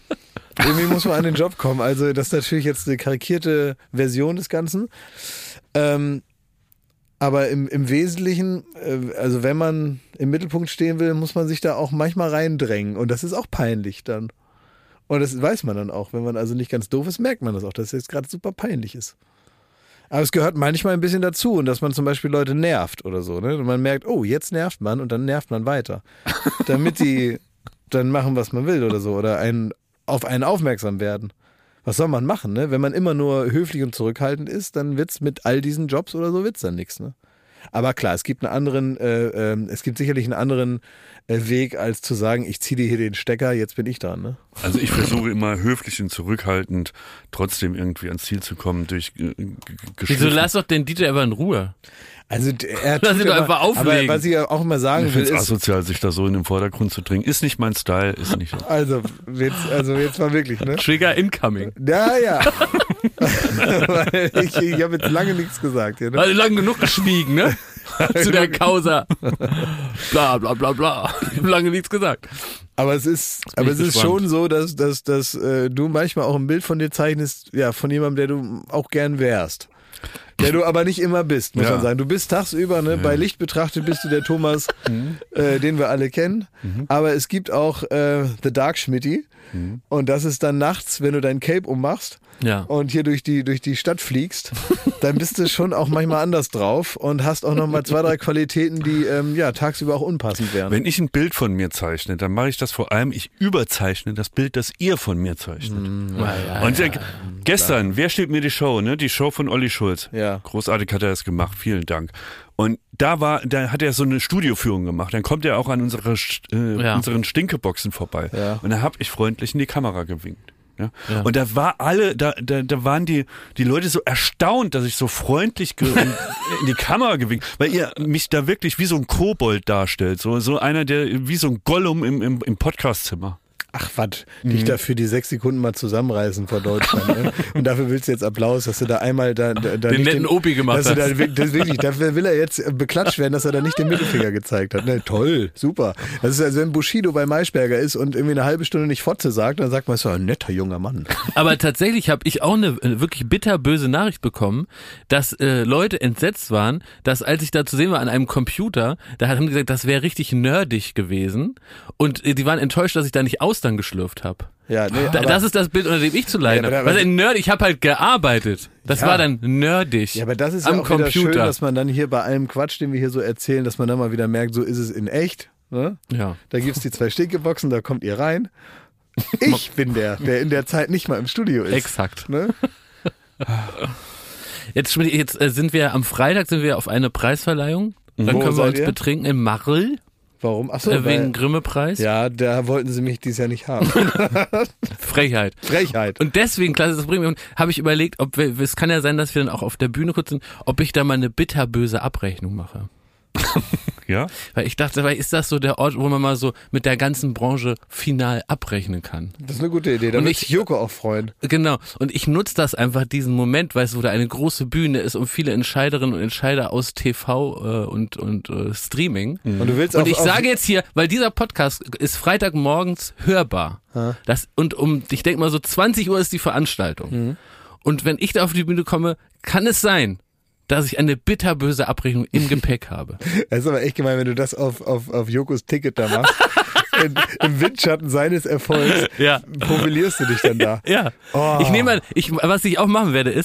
Also das ist natürlich jetzt eine karikierte Version des Ganzen. Aber im Wesentlichen, also wenn man im Mittelpunkt stehen will, muss man sich da auch manchmal reindrängen. Und das ist auch peinlich dann. Und das weiß man dann auch. Wenn man also nicht ganz doof ist, merkt man das auch, dass es jetzt gerade super peinlich ist. Aber es gehört manchmal ein bisschen dazu. Und dass man zum Beispiel Leute nervt oder so. Ne? Und man merkt, oh, jetzt nervt man und dann nervt man weiter. Damit die dann machen, was man will oder so. Oder auf einen aufmerksam werden. Was soll man machen, ne? Wenn man immer nur höflich und zurückhaltend ist, dann wird's mit all diesen Jobs oder so wird's dann nichts, ne? Aber klar, es gibt sicherlich einen anderen Weg, als zu sagen, ich ziehe dir hier den Stecker, jetzt bin ich dran, ne? Also ich versuche immer höflich und zurückhaltend trotzdem irgendwie ans Ziel zu kommen durch Wieso lass doch den DJ aber in Ruhe? Also er Lass ihn doch einfach auflegen. Aber was ich ja auch immer sagen Ich will, finde es ist, asozial, sich da so in den Vordergrund zu drängen. Ist nicht mein Style, ist nicht. also jetzt mal wirklich, ne? Trigger incoming. Ja. Weil ich habe jetzt lange nichts gesagt hier, ne? Also lang genug geschwiegen, ne? Zu der Causa. Bla bla bla bla. Ich habe lange nichts gesagt. Aber es ist gespannt. schon so, dass du manchmal auch ein Bild von dir zeichnest, ja, von jemandem, der du auch gern wärst. Der du aber nicht immer bist, muss Ja. man sagen. Du bist tagsüber, ne? Bei Licht betrachtet bist du der Thomas, den wir alle kennen. Aber es gibt auch The Dark Schmitty. Und das ist dann nachts, wenn du dein Cape ummachst Ja. und hier durch die Stadt fliegst, dann bist du schon auch manchmal anders drauf und hast auch nochmal 2, 3 Qualitäten, die tagsüber auch unpassend wären. Wenn ich ein Bild von mir zeichne, dann mache ich das vor allem, ich überzeichne das Bild, das ihr von mir zeichnet. Und gestern, wer steht mir die Show, ne? Die Show von Olli Schulz. Ja. Großartig hat er das gemacht, vielen Dank. Und da hat er so eine Studioführung gemacht. Dann kommt er auch an unseren Stinkeboxen vorbei. Ja. Und da habe ich freundlich in die Kamera gewinkt. Ja? Ja. Und da waren die Leute so erstaunt, dass ich so freundlich in die Kamera gewinkt, weil ihr mich da wirklich wie so ein Kobold darstellt. So einer, der wie so ein Gollum im Podcastzimmer. Ach, was, dich da für die 6 Sekunden mal zusammenreißen vor Deutschland. Ne? Und dafür willst du jetzt Applaus, dass du da einmal da den netten Opi gemacht hast. Dafür will er jetzt beklatscht werden, dass er da nicht den Mittelfinger gezeigt hat. Ne, toll, super. Das ist also, wenn Bushido bei Maischberger ist und irgendwie eine halbe Stunde nicht Fotze sagt, dann sagt man, ist doch ein netter junger Mann. Aber tatsächlich habe ich auch eine wirklich bitterböse Nachricht bekommen, dass Leute entsetzt waren, dass als ich da zu sehen war an einem Computer, da haben die gesagt, das wäre richtig nerdig gewesen und die waren enttäuscht, dass ich da nicht Austern geschlürft habe. Ja, nee, das ist das Bild, unter dem ich zu leiden habe. Was ein Nerd, ich habe halt gearbeitet. Das war dann nerdig. Ja, aber das ist am ja auch Computer. Wieder schön, dass man dann hier bei allem Quatsch, den wir hier so erzählen, dass man dann mal wieder merkt, so ist es in echt. Ne? Ja. Da gibt's die 2 Stinkeboxen, da kommt ihr rein. Ich bin der in der Zeit nicht mal im Studio ist. Exakt. Ne? Jetzt sind wir am Freitag auf eine Preisverleihung. Dann können wir uns betrinken im Marl. Warum? Achso, wegen Grimme-Preis? Ja, da wollten sie mich dieses Jahr nicht haben. Frechheit. Und deswegen, klasse, das bringt mich, habe ich überlegt, es kann ja sein, dass wir dann auch auf der Bühne kurz sind, ob ich da mal eine bitterböse Abrechnung mache. Ja? Weil ich dachte, ist das so der Ort, wo man mal so mit der ganzen Branche final abrechnen kann? Das ist eine gute Idee, da würde sich Joko auch freuen. Genau, und ich nutze das einfach, diesen Moment, weißt du, wo da eine große Bühne ist und viele Entscheiderinnen und Entscheider aus TV und Streaming. Und du willst und ich sage jetzt hier, weil dieser Podcast ist Freitagmorgens hörbar. Ich denke mal so 20 Uhr ist die Veranstaltung. Und wenn ich da auf die Bühne komme, kann es sein, dass ich eine bitterböse Abrechnung im Gepäck habe. Das ist aber echt gemein, wenn du das auf Jokos Ticket da machst. Im Windschatten seines Erfolgs profilierst du dich dann da. Ja. Oh. Was ich auch machen werde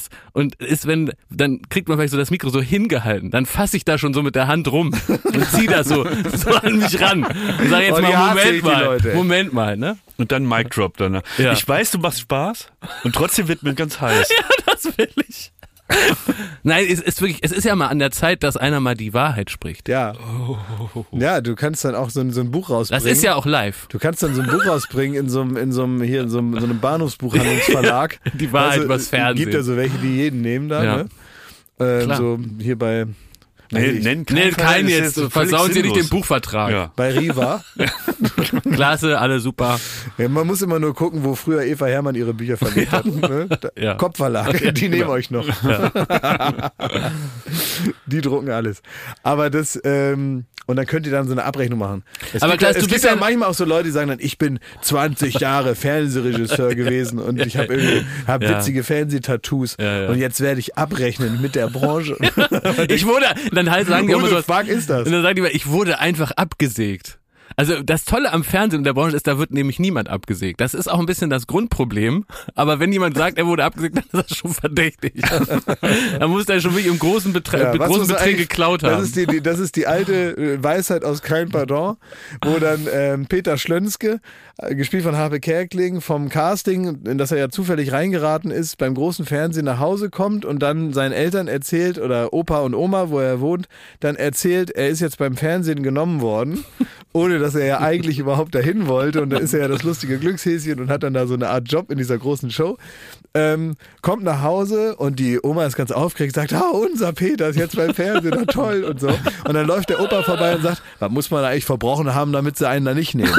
dann kriegt man vielleicht so das Mikro so hingehalten, dann fasse ich da schon so mit der Hand rum und zieh das so an mich ran und sage jetzt Moment mal, ne? Und dann Mic Drop dann. Ja. Ich weiß, du machst Spaß und trotzdem wird mir ganz heiß. Ja, das will ich. Nein, es ist ja mal an der Zeit, dass einer mal die Wahrheit spricht. Ja. Ja, du kannst dann auch so ein Buch rausbringen. Das ist ja auch live. Du kannst dann so ein Buch rausbringen in so einem Bahnhofsbuchhandlungsverlag. Die Wahrheit übers Fernsehen. Gibt ja so welche, die jeden nehmen da, ne? So hier bei... Nenn keinen jetzt, versauen Sie nicht den Buchvertrag. Ja. Bei Riva. Klasse, alle super. Ja, man muss immer nur gucken, wo früher Eva Hermann ihre Bücher verlegt hat. Ne? Kopfverlag, die nehmen euch noch. Ja. Die drucken alles. Aber das, und dann könnt ihr dann so eine Abrechnung machen. Es gibt ja manchmal auch so Leute, die sagen dann, ich bin 20 Jahre Fernsehregisseur gewesen und ich habe witzige Fernsehtattoos und jetzt werde ich abrechnen mit der Branche. Sagen die immer so, fuck ist das? Und dann sagen die immer, ich wurde einfach abgesägt. Also das Tolle am Fernsehen und der Branche ist, da wird nämlich niemand abgesägt. Das ist auch ein bisschen das Grundproblem. Aber wenn jemand sagt, er wurde abgesägt, dann ist das schon verdächtig. Dann muss der schon wirklich im großen Beträge geklaut haben. Das ist die alte Weisheit aus Kein Pardon, wo dann Peter Schlönske, gespielt von Harpe Kerkeling, vom Casting, in das er ja zufällig reingeraten ist, beim großen Fernsehen nach Hause kommt und dann seinen Eltern erzählt, oder Opa und Oma, wo er wohnt, dann erzählt, er ist jetzt beim Fernsehen genommen worden, ohne dass er ja eigentlich überhaupt dahin wollte, und da ist er ja das lustige Glückshäschen und hat dann da so eine Art Job in dieser großen Show. Kommt nach Hause und die Oma ist ganz aufgeregt, sagt, unser Peter ist jetzt beim Fernsehen, na toll und so. Und dann läuft der Opa vorbei und sagt, was muss man da eigentlich verbrochen haben, damit sie einen da nicht nehmen?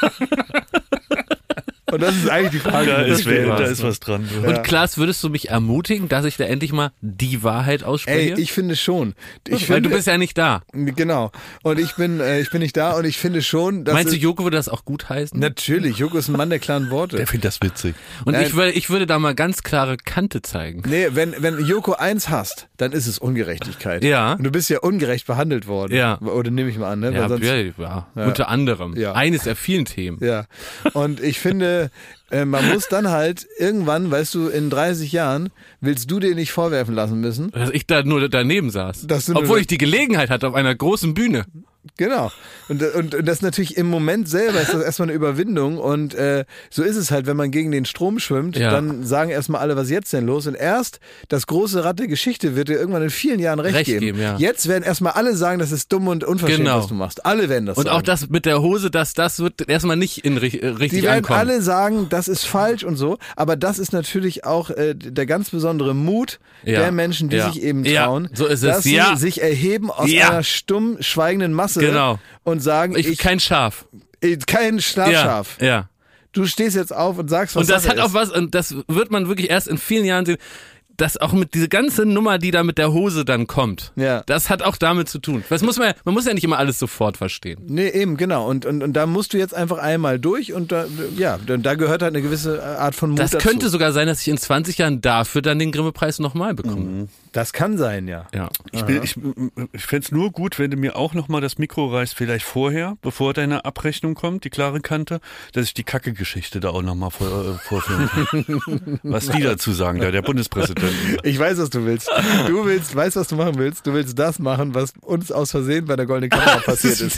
Und das ist eigentlich die Frage. Da ist was dran. Ja. Und Klaas, würdest du mich ermutigen, dass ich da endlich mal die Wahrheit ausspreche? Ey, ich finde schon. Weil du bist ja nicht da. Genau. Und ich bin nicht da und ich finde schon, dass... Meinst du, Joko würde das auch gut heißen? Natürlich. Joko ist ein Mann der klaren Worte. Der findet das witzig. Und ich würde da mal ganz klare Kante zeigen. Nee, wenn Joko eins hasst, dann ist es Ungerechtigkeit. Ja. Und du bist ja ungerecht behandelt worden. Ja. Oder nehme ich mal an, ne? Ja, sonst, unter anderem. Ja. Eines der vielen Themen. Ja. Und ich finde, man muss dann halt irgendwann, weißt du, in 30 Jahren willst du dir nicht vorwerfen lassen müssen. Dass ich da nur daneben saß. Obwohl ich die Gelegenheit hatte auf einer großen Bühne. Genau. Und das natürlich im Moment selber ist das erstmal eine Überwindung und so ist es halt, wenn man gegen den Strom schwimmt, dann sagen erstmal alle, was ist jetzt denn los? Und erst das große Rad der Geschichte wird dir irgendwann in vielen Jahren recht geben. Ja. Jetzt werden erstmal alle sagen, das ist dumm und unverschämt, was du machst. Alle werden das sagen. Und auch das mit der Hose, das wird erstmal nicht richtig ankommen. Die werden alle sagen, das ist falsch und so, aber das ist natürlich auch der ganz besondere Mut der Menschen, die sich eben trauen, so ist dass sie sich erheben aus einer stumm schweigenden Masse und sagen, kein Schaf. Kein Schlafschaf. Ja. Du stehst jetzt auf und sagst, was und das hat auch was, und das wird man wirklich erst in vielen Jahren sehen, dass auch mit diese ganze Nummer, die da mit der Hose dann kommt, das hat auch damit zu tun. Man muss ja nicht immer alles sofort verstehen. Nee, eben, genau. Und da musst du jetzt einfach einmal durch und da gehört halt eine gewisse Art von Mut dazu. Das könnte sogar sein, dass ich in 20 Jahren dafür dann den Grimme-Preis nochmal bekomme. Das kann sein, ja. Ich fände es nur gut, wenn du mir auch nochmal das Mikro reißt, vielleicht vorher, bevor deine Abrechnung kommt, die klare Kante, dass ich die Kacke-Geschichte da auch nochmal vorführen kann. Was die dazu sagen, der Bundespräsident. Ich weiß, was du willst. Weißt, was du machen willst? Du willst das machen, was uns aus Versehen bei der Goldenen Kamera passiert ist.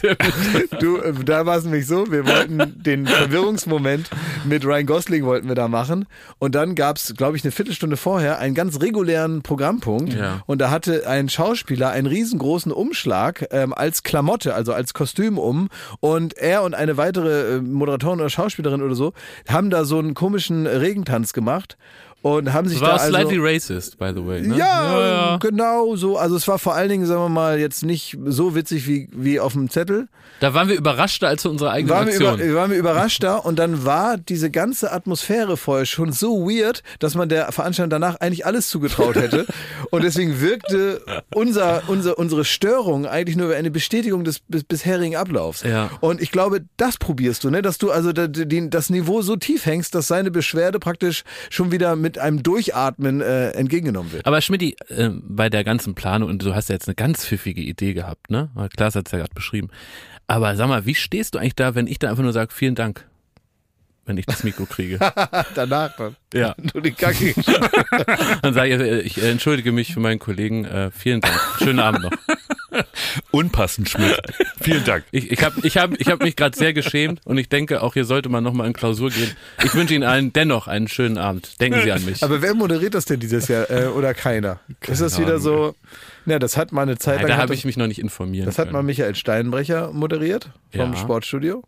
Da war es nämlich so, wir wollten den Verwirrungsmoment mit Ryan Gosling wollten wir da machen und dann gab es, glaube ich, eine Viertelstunde vorher einen ganz regulären Programmpunkt und da hatte ein Schauspieler einen riesengroßen Umschlag als Klamotte, also als Kostüm und er und eine weitere Moderatorin oder Schauspielerin oder so haben da so einen komischen Regentanz gemacht. Und haben sich war slightly racist, by the way. Ne? Ja, genau so. Also es war vor allen Dingen, sagen wir mal, jetzt nicht so witzig wie auf dem Zettel. Da waren wir überraschter als unsere eigene Aktion. Waren wir überraschter und dann war diese ganze Atmosphäre vorher schon so weird, dass man der Veranstaltung danach eigentlich alles zugetraut hätte. Und deswegen wirkte unsere Störung eigentlich nur eine Bestätigung des bisherigen Ablaufs. Ja. Und ich glaube, das probierst du, ne? Dass du also das Niveau so tief hängst, dass seine Beschwerde praktisch schon wieder mit einem Durchatmen entgegengenommen wird. Aber Schmidti, bei der ganzen Planung, und du hast ja jetzt eine ganz pfiffige Idee gehabt, ne? Klaas hat es ja gerade beschrieben. Aber sag mal, wie stehst du eigentlich da, wenn ich da einfach nur sage, vielen Dank, wenn ich das Mikro kriege? Danach dann. Ja. Du die Kacke. Dann sage ich entschuldige mich für meinen Kollegen, vielen Dank. Schönen Abend noch. Unpassend, Schmidt. Vielen Dank. Ich hab mich gerade sehr geschämt und ich denke, auch hier sollte man nochmal in Klausur gehen. Ich wünsche Ihnen allen dennoch einen schönen Abend. Denken Sie an mich. Aber wer moderiert das denn dieses Jahr? Oder keiner? Ist das wieder so? Ja, das hat mal eine Zeit lang. Da habe ich mich noch nicht informiert. Das hat mal Michael Steinbrecher moderiert vom Sportstudio.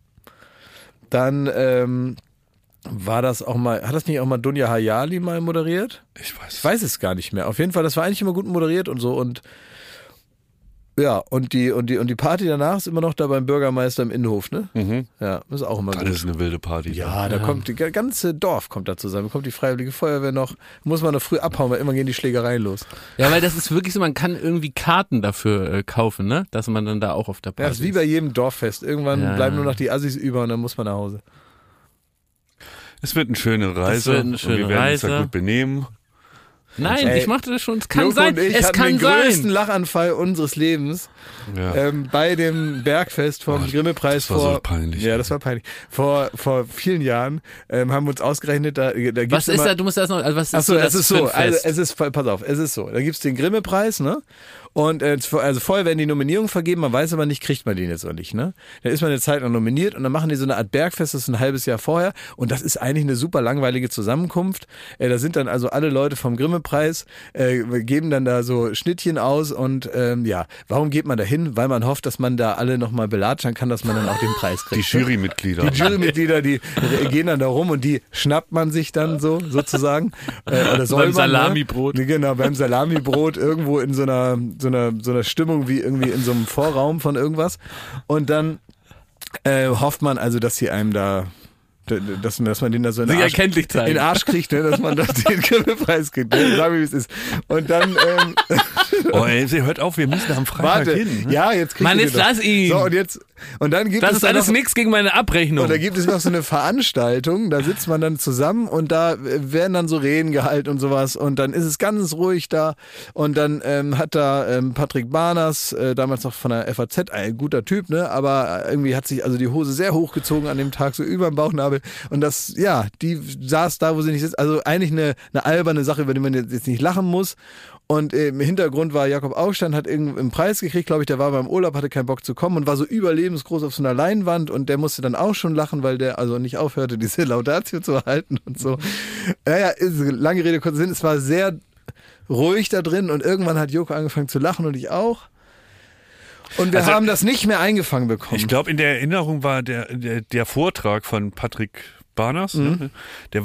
Dann war das auch mal, hat das nicht auch mal Dunja Hayali mal moderiert? Ich weiß es gar nicht mehr. Auf jeden Fall, das war eigentlich immer gut moderiert und so und ja, und die Party danach ist immer noch da beim Bürgermeister im Innenhof, ne? Mhm. Ja, das ist auch immer gut. Das ist eine wilde Party. Ja, da kommt die ganze Dorf kommt da zusammen, kommt die Freiwillige Feuerwehr noch, muss man noch früh abhauen, weil immer gehen die Schlägereien los. Ja, weil das ist wirklich so, man kann irgendwie Karten dafür kaufen, ne? Dass man dann da auch auf der Party ist. Ja, das ist wie bei jedem Dorffest. Irgendwann bleiben nur noch die Assis über und dann muss man nach Hause. Es wird eine schöne Reise und wir werden uns da gut benehmen. Nein, ich machte das schon. Es kann Joko sein. Und ich es hatten kann den sein. größten Lachanfall unseres Lebens bei dem Bergfest vom Grimme-Preis das war so peinlich. Ja, das war peinlich. Vor vielen Jahren haben wir uns ausgerechnet, da gibt's was ist da? Du musst das noch. Was ist Achso, das es ist so. Also es ist, pass auf, es ist so. Da gibt's den Grimme-Preis, ne? Und also vorher werden die Nominierungen vergeben, man weiß aber nicht, kriegt man den jetzt oder nicht, ne? Dann ist man eine Zeit lang nominiert und dann machen die so eine Art Bergfest, das ist ein halbes Jahr vorher und das ist eigentlich eine super langweilige Zusammenkunft. Da sind dann also alle Leute vom Grimme-Preis, geben dann da so Schnittchen aus und warum geht man da hin? Weil man hofft, dass man da alle nochmal belatschern kann, dass man dann auch den Preis kriegt. Die Jurymitglieder. Die Jurymitglieder, die gehen dann da rum und die schnappt man sich dann so, sozusagen. Oder soll beim Salamibrot. Ne? Genau, beim Salamibrot irgendwo in so einer Stimmung wie irgendwie in so einem Vorraum von irgendwas. Und dann hofft man also, dass sie einem da, dass man den da so in den Arsch kriegt, ne? Dass man da den Grimme-Preis kriegt. Ne? Sag mir, wie es ist. Und dann sie hört auf, wir müssen am Freitag hin. Ne? Ja, jetzt kriegt Mann, jetzt lass ihn. So, und dann gibt das es ist alles nichts gegen meine Abrechnung. Und da gibt es noch so eine Veranstaltung, da sitzt man dann zusammen und da werden dann so Reden gehalten und sowas und dann ist es ganz ruhig da und dann hat da Patrick Barners, damals noch von der FAZ, ein guter Typ, ne, aber irgendwie hat sich also die Hose sehr hochgezogen an dem Tag, so über dem Bauchnabel und das, ja, die saß da, wo sie nicht sitzt, also eigentlich eine alberne Sache, über die man jetzt nicht lachen muss. Und im Hintergrund war Jakob Augstein, hat irgendeinen Preis gekriegt, glaube ich, der war beim Urlaub, hatte keinen Bock zu kommen und war so überlebensgroß auf so einer Leinwand und der musste dann auch schon lachen, weil der also nicht aufhörte, diese Laudatio zu halten und so. Naja, lange Rede, kurzer Sinn, es war sehr ruhig da drin und irgendwann hat Joko angefangen zu lachen und ich auch. Und wir haben das nicht mehr eingefangen bekommen. Ich glaube, in der Erinnerung war der Vortrag von Patrick Barners, ne? Der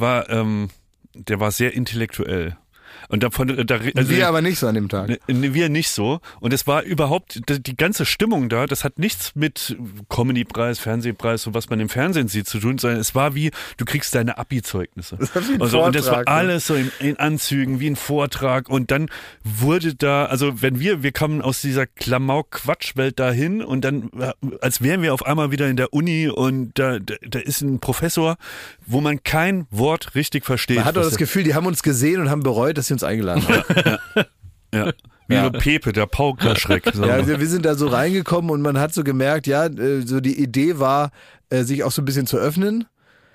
war sehr intellektuell. Und wir aber nicht so an dem Tag. Wir nicht so. Und es war überhaupt, die ganze Stimmung da, das hat nichts mit Comedy-Preis, Fernsehpreis, so was man im Fernsehen sieht, zu tun, sondern es war wie, du kriegst deine Abi-Zeugnisse. Und das war alles so in Anzügen, wie ein Vortrag. Und dann wurde da, also wir kamen aus dieser Klamauk-Quatschwelt dahin und dann, als wären wir auf einmal wieder in der Uni und da ist ein Professor, wo man kein Wort richtig versteht. Man hat doch das Gefühl, die haben uns gesehen und haben bereut, dass sie uns eingeladen haben. Ja. Wie so Pepe, der Paukerschreck. So. Ja, wir sind da so reingekommen und man hat so gemerkt, ja, so die Idee war, sich auch so ein bisschen zu öffnen.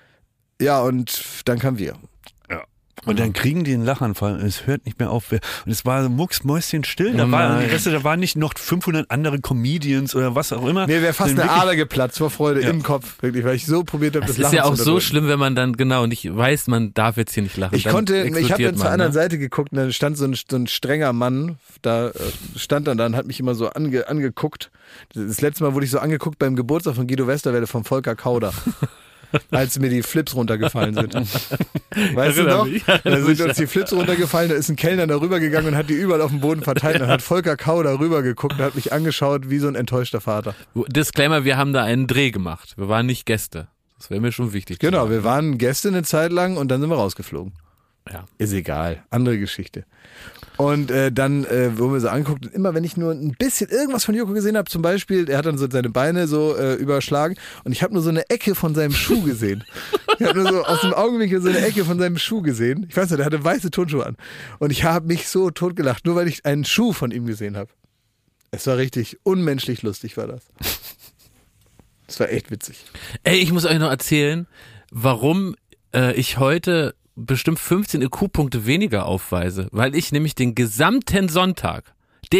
Ja, und dann kamen wir. Und dann kriegen die einen Lachanfall und es hört nicht mehr auf. Und es war mucksmäuschenstill. Da war nicht noch 500 andere Comedians oder was auch immer. Mir wäre fast eine Ader geplatzt vor Freude im Kopf, wirklich, weil ich so probiert habe, das Lachen zu unterdrücken. Das ist ja auch so schlimm, wenn man dann nicht weiß, man darf jetzt hier nicht lachen. Ich habe dann zur anderen Seite geguckt und dann stand so ein strenger Mann, da stand dann da und hat mich immer so angeguckt. Das letzte Mal wurde ich so angeguckt beim Geburtstag von Guido Westerwelle vom Volker Kauder. Als mir die Flips runtergefallen sind. Weißt du noch? Da sind uns die Flips runtergefallen, da ist ein Kellner da rübergegangen und hat die überall auf dem Boden verteilt. Und dann hat Volker Kau da rüber geguckt und hat mich angeschaut wie so ein enttäuschter Vater. Disclaimer, wir haben da einen Dreh gemacht. Wir waren nicht Gäste. Das wäre mir schon wichtig. Genau, wir waren Gäste eine Zeit lang und dann sind wir rausgeflogen. Ja. Ist egal, andere Geschichte. Und dann wurden wir so angeguckt und immer wenn ich nur ein bisschen irgendwas von Joko gesehen habe, zum Beispiel, er hat dann so seine Beine so überschlagen und ich habe nur so eine Ecke von seinem Schuh gesehen. Ich habe nur so aus dem Augenwinkel so eine Ecke von seinem Schuh gesehen. Ich weiß nicht, der hatte weiße Turnschuhe an. Und ich habe mich so totgelacht, nur weil ich einen Schuh von ihm gesehen habe. Es war richtig unmenschlich lustig, war das. Es war echt witzig. Ey, ich muss euch noch erzählen, warum ich heute bestimmt 15 IQ-Punkte weniger aufweise, weil ich nämlich den gesamten Sonntag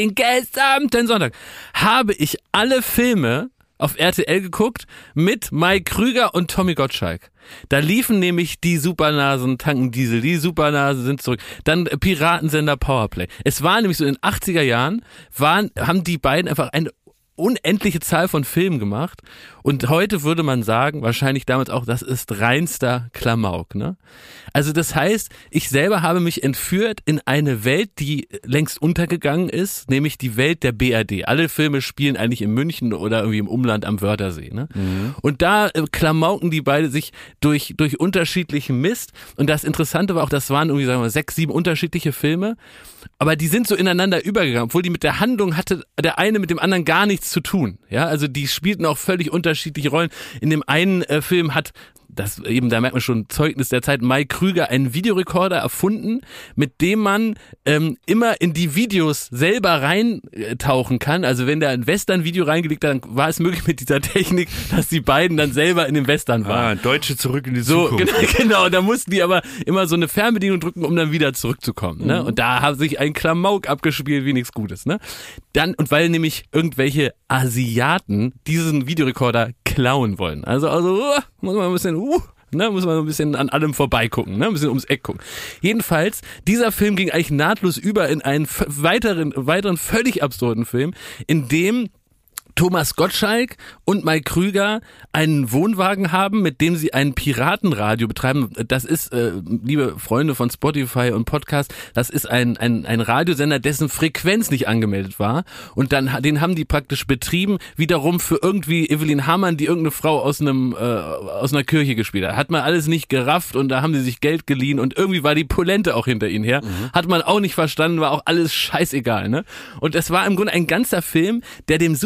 habe ich alle Filme auf RTL geguckt mit Mike Krüger und Tommy Gottschalk. Da liefen nämlich die Supernasen tanken Diesel, die Supernasen sind zurück, dann Piratensender Powerplay. Es war nämlich so in den 80er Jahren, haben die beiden einfach eine unendliche Zahl von Filmen gemacht und heute würde man sagen, wahrscheinlich damals auch, das ist reinster Klamauk, ne? Also das heißt, ich selber habe mich entführt in eine Welt, die längst untergegangen ist, nämlich die Welt der BRD. Alle Filme spielen eigentlich in München oder irgendwie im Umland am Wörthersee, ne? Mhm. Und da klamauken die beide sich durch unterschiedlichen Mist und das Interessante war auch, das waren irgendwie, sagen wir mal, 6, 7 unterschiedliche Filme, aber die sind so ineinander übergegangen, obwohl die mit der Handlung hatte der eine mit dem anderen gar nichts zu tun, ja? Also die spielten auch völlig unterschiedliche Rollen. In dem einen Film hat das eben, da merkt man schon, Zeugnis der Zeit, Mike Krüger einen Videorekorder erfunden, mit dem man immer in die Videos selber reintauchen kann. Also wenn der ein Western-Video reingelegt hat, dann war es möglich mit dieser Technik, dass die beiden dann selber in dem Western waren. Deutsche zurück in die Zukunft. Genau, da mussten die aber immer so eine Fernbedienung drücken, um dann wieder zurückzukommen. Ne? Und da hat sich ein Klamauk abgespielt wie nichts Gutes. Ne? Und weil nämlich irgendwelche Asiaten diesen Videorekorder klauen wollen. Also muss man ein bisschen muss man ein bisschen an allem vorbeigucken, ne? Ein bisschen ums Eck gucken. Jedenfalls, dieser Film ging eigentlich nahtlos über in einen weiteren völlig absurden Film, in dem Thomas Gottschalk und Mike Krüger einen Wohnwagen haben, mit dem sie ein Piratenradio betreiben. Das ist, liebe Freunde von Spotify und Podcast, das ist ein Radiosender, dessen Frequenz nicht angemeldet war. Und den haben die praktisch betrieben, wiederum für irgendwie Evelyn Hamann, die irgendeine Frau aus einer Kirche gespielt hat. Hat man alles nicht gerafft und da haben sie sich Geld geliehen und irgendwie war die Polente auch hinter ihnen her. Hat man auch nicht verstanden, war auch alles scheißegal, ne? Und es war im Grunde ein ganzer Film, der dem Superstar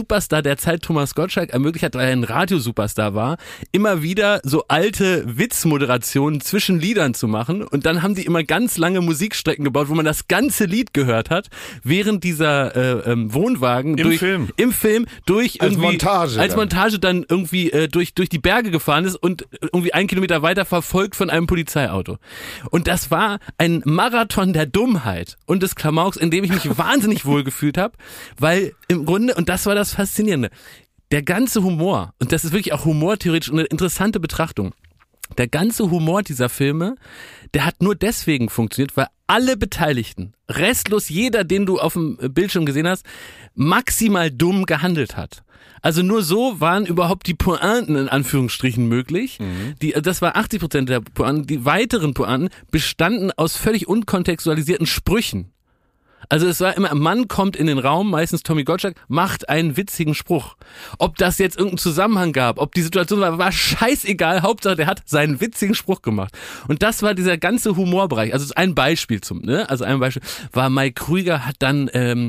der Zeit Thomas Gottschalk ermöglicht hat, weil er ein Radiosuperstar war, immer wieder so alte Witzmoderationen zwischen Liedern zu machen und dann haben die immer ganz lange Musikstrecken gebaut, wo man das ganze Lied gehört hat, während dieser Wohnwagen im Film durch als irgendwie als Montage dann irgendwie durch die Berge gefahren ist und irgendwie 1 Kilometer weiter verfolgt von einem Polizeiauto. Und das war ein Marathon der Dummheit und des Klamauks, in dem ich mich wahnsinnig wohl gefühlt habe, weil im Grunde, und das war das Faszinierende, der ganze Humor, und das ist wirklich auch humortheoretisch eine interessante Betrachtung, der ganze Humor dieser Filme, der hat nur deswegen funktioniert, weil alle Beteiligten, restlos jeder, den du auf dem Bildschirm gesehen hast, maximal dumm gehandelt hat. Also nur so waren überhaupt die Pointen in Anführungsstrichen möglich. Das war 80% der Pointen. Die weiteren Pointen bestanden aus völlig unkontextualisierten Sprüchen. Also es war immer, ein Mann kommt in den Raum, meistens Tommy Gottschalk, macht einen witzigen Spruch. Ob das jetzt irgendeinen Zusammenhang gab, ob die Situation war scheißegal, Hauptsache der hat seinen witzigen Spruch gemacht. Und das war dieser ganze Humorbereich. Also ein Beispiel ein Beispiel war, Mike Krüger hat dann,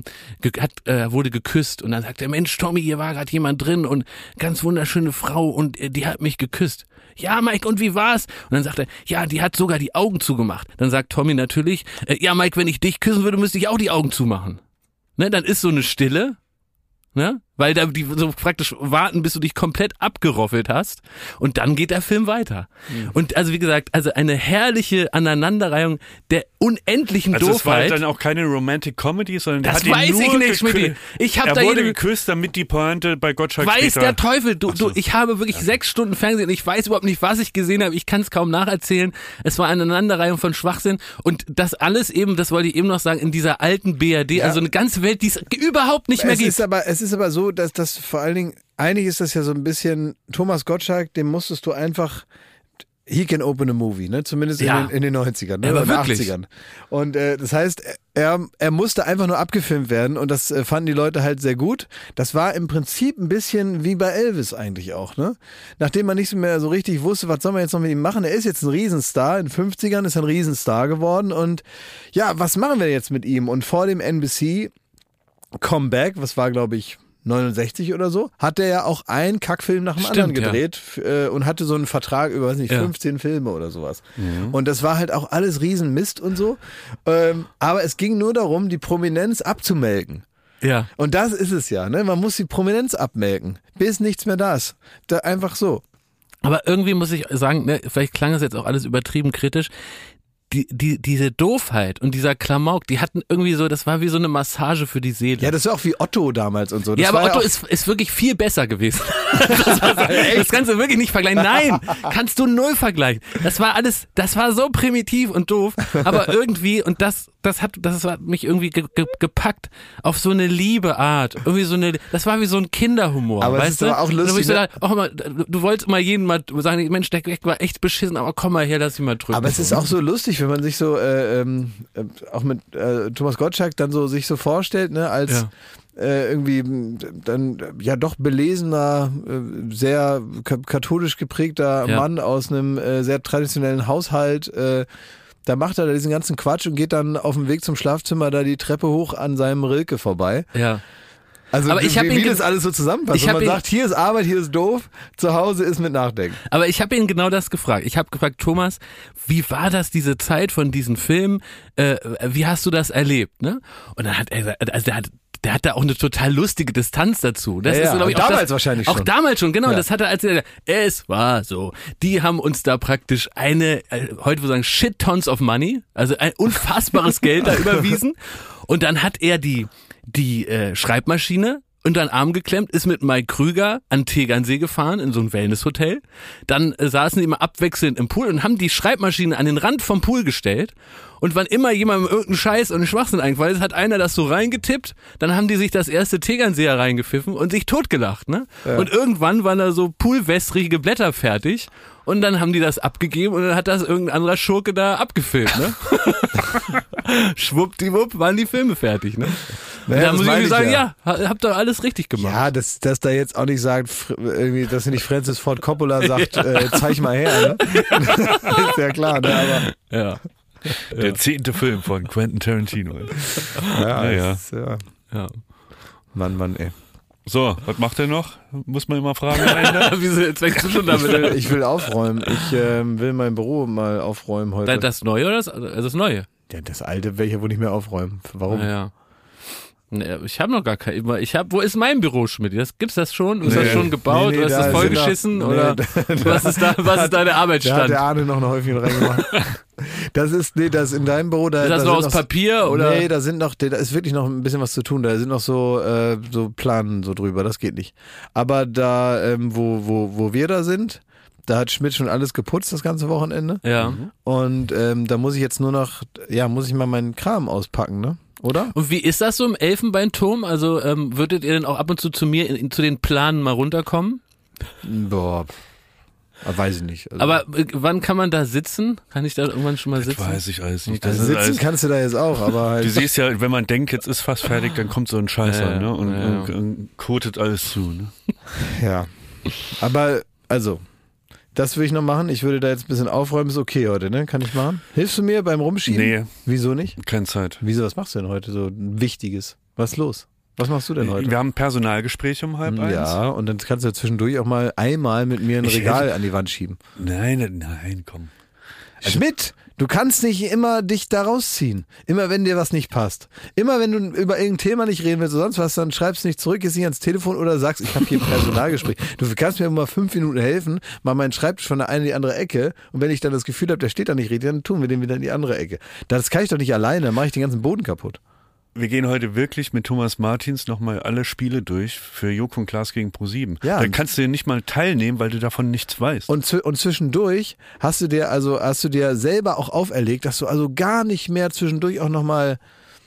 wurde geküsst und dann sagt der Mensch, Tommy, hier war gerade jemand drin und ganz wunderschöne Frau und die hat mich geküsst. Ja, Mike, und wie war's? Und dann sagt er, ja, die hat sogar die Augen zugemacht. Dann sagt Tommy natürlich, ja, Mike, wenn ich dich küssen würde, müsste ich auch die Augen zumachen. Ne, dann ist so eine Stille, ne? Weil da die so praktisch warten, bis du dich komplett abgeroffelt hast und dann geht der Film weiter. Und also wie gesagt, also eine herrliche Aneinanderreihung der unendlichen Doofheit. Also es war dann auch keine Romantic Comedy, sondern das der hat weiß ihn nur ich nicht, Schmidt. Er wurde geküsst, damit die Pointe bei Gottschalk weiß später... der Teufel, ich habe wirklich 6 Stunden Fernsehen und ich weiß überhaupt nicht, was ich gesehen habe. Ich kann es kaum nacherzählen. Es war eine Aneinanderreihung von Schwachsinn und das alles eben, das wollte ich eben noch sagen, in dieser alten BRD, also eine ganze Welt, die es überhaupt nicht mehr gibt. Es ist aber so, dass das vor allen Dingen, eigentlich ist das ja so ein bisschen, Thomas Gottschalk, dem musstest du einfach, he can open a movie, ne? Zumindest in den 90ern, ne? Aber oder wirklich. 80ern. Und das heißt, er musste einfach nur abgefilmt werden und das fanden die Leute halt sehr gut. Das war im Prinzip ein bisschen wie bei Elvis eigentlich auch, ne? Nachdem man nicht mehr so richtig wusste, was soll man jetzt noch mit ihm machen? Er ist jetzt ein Riesenstar, in den 50ern ist er ein Riesenstar geworden und ja, was machen wir jetzt mit ihm? Und vor dem NBC Comeback, was war, glaube ich, 69 oder so, hat er ja auch einen Kackfilm nach dem anderen gedreht und hatte so einen Vertrag über, weiß nicht, 15 Filme oder sowas. Und das war halt auch alles Riesenmist und so. Aber es ging nur darum, die Prominenz abzumelken. Ja. Und das ist es ja, ne? Man muss die Prominenz abmelken, bis nichts mehr da ist. Einfach so. Aber irgendwie muss ich sagen, ne, vielleicht klang das jetzt auch alles übertrieben kritisch, diese Doofheit und dieser Klamauk, die hatten irgendwie so, das war wie so eine Massage für die Seele. Ja, das war auch wie Otto damals und so. Das ja, aber war Otto ist wirklich viel besser gewesen. Das kannst du wirklich nicht vergleichen. Nein, kannst du null vergleichen. Das war so primitiv und doof, aber irgendwie, und das hat mich irgendwie gepackt auf so eine liebe Art. Irgendwie das war wie so ein Kinderhumor. Aber weißt das ist aber auch lustig. Du wolltest mal jeden mal sagen, Mensch, der war echt beschissen, aber komm mal her, lass ihn mal drücken. Aber es ist auch so lustig, wenn man sich so auch mit Thomas Gottschalk dann so sich so vorstellt, ne, als irgendwie dann ja doch belesener, sehr katholisch geprägter Mann aus einem sehr traditionellen Haushalt. Da macht er diesen ganzen Quatsch und geht dann auf dem Weg zum Schlafzimmer da die Treppe hoch an seinem Rilke vorbei. Ja. Also aber wie das alles so zusammenpasst. Wenn man sagt, hier ist Arbeit, hier ist doof, zu Hause ist mit Nachdenken. Aber ich habe ihn genau das gefragt. Ich habe gefragt, Thomas, wie war das, diese Zeit von diesen Filmen? Wie hast du das erlebt? Ne? Und dann hat er gesagt, also der hat da auch eine total lustige Distanz dazu. Das ist, glaube ich, damals wahrscheinlich schon. Auch damals schon, genau. Ja. Das hat er erzählt. Es war so. Die haben uns da praktisch heute würde ich sagen, shit tons of money, also ein unfassbares Geld da überwiesen. Und dann hat er die Schreibmaschine unter den Arm geklemmt, ist mit Mike Krüger an Tegernsee gefahren, in so ein Wellnesshotel. Dann saßen die immer abwechselnd im Pool und haben die Schreibmaschine an den Rand vom Pool gestellt. Und wann immer jemandem irgendeinen Scheiß und einen Schwachsinn eingefallen ist, hat einer das so reingetippt, dann haben die sich das erste Tegernseer reingepfiffen und sich totgelacht, ne? Ja. Und irgendwann waren da so poolwässrige Blätter fertig und dann haben die das abgegeben und dann hat das irgendein anderer Schurke da abgefilmt, ne? Schwuppdiwupp waren die Filme fertig, ne? Naja, da muss ich sagen, ja, habt ihr alles richtig gemacht. Ja, dass da jetzt auch nicht sagt, irgendwie, dass nicht Francis Ford Coppola sagt, zeig mal her, ne? Ist ja klar, ne? Aber ja. Der 10. Film von Quentin Tarantino. Ja. Mann, ey. So, was macht er noch? Muss man immer fragen. Wieso, jetzt fängst du schon damit? Ich will aufräumen. Ich will mein Büro mal aufräumen heute. Das Neue oder das Neue? Ja, das Alte will ich ja wohl nicht mehr aufräumen. Warum? Ja. Ich habe noch gar kein. Wo ist mein Büro, Schmidt? Gibt's das schon? Ist das schon gebaut? Nee, oder ist das vollgeschissen? Oder was ist deine Arbeitsstand? Da hat der Arne noch ein Häufchen reingemacht. Das ist in deinem Büro. Ist das noch aus Papier? Oder? Nee, da ist wirklich noch ein bisschen was zu tun. Da sind noch so Planen so drüber. Das geht nicht. Aber da, wo wir da sind, da hat Schmidt schon alles geputzt das ganze Wochenende. Ja. Und da muss ich jetzt nur noch, muss ich mal meinen Kram auspacken, ne? Oder? Und wie ist das so im Elfenbeinturm? Also würdet ihr denn auch ab und zu mir zu den Planen mal runterkommen? Boah, weiß ich nicht. Also, aber wann kann man da sitzen? Kann ich da irgendwann schon mal sitzen? Das weiß ich alles nicht. Also sitzen kannst du da jetzt auch, aber halt. Du siehst ja, wenn man denkt, jetzt ist fast fertig, dann kommt so ein Scheißer, ne? Und kotet alles zu, ne? Ja. Aber, also, das würde ich noch machen. Ich würde da jetzt ein bisschen aufräumen. Ist okay heute, ne? Kann ich machen? Hilfst du mir beim Rumschieben? Nee. Wieso nicht? Keine Zeit. Wieso, was machst du denn heute so Wichtiges? Was ist los? Was machst du denn heute? Wir haben ein Personalgespräch um 12:30. Ja, und dann kannst du zwischendurch auch mal einmal mit mir ein Regal an die Wand schieben. Nein, komm. Schmidt, du kannst nicht immer dich da rausziehen. Immer wenn dir was nicht passt. Immer wenn du über irgendein Thema nicht reden willst oder sonst was, dann schreibst du nicht zurück, gehst nicht ans Telefon oder sagst, ich habe hier ein Personalgespräch. Du kannst mir mal 5 Minuten helfen, mal meinen Schreibtisch von der einen in die andere Ecke und wenn ich dann das Gefühl habe, der steht da nicht richtig, dann tun wir den wieder in die andere Ecke. Das kann ich doch nicht alleine, dann mache ich den ganzen Boden kaputt. Wir gehen heute wirklich mit Thomas Martins nochmal alle Spiele durch für Joko und Klaas gegen ProSieben. Ja. Dann kannst du ja nicht mal teilnehmen, weil du davon nichts weißt. Und zwischendurch hast du dir selber auch auferlegt, dass du also gar nicht mehr zwischendurch auch nochmal.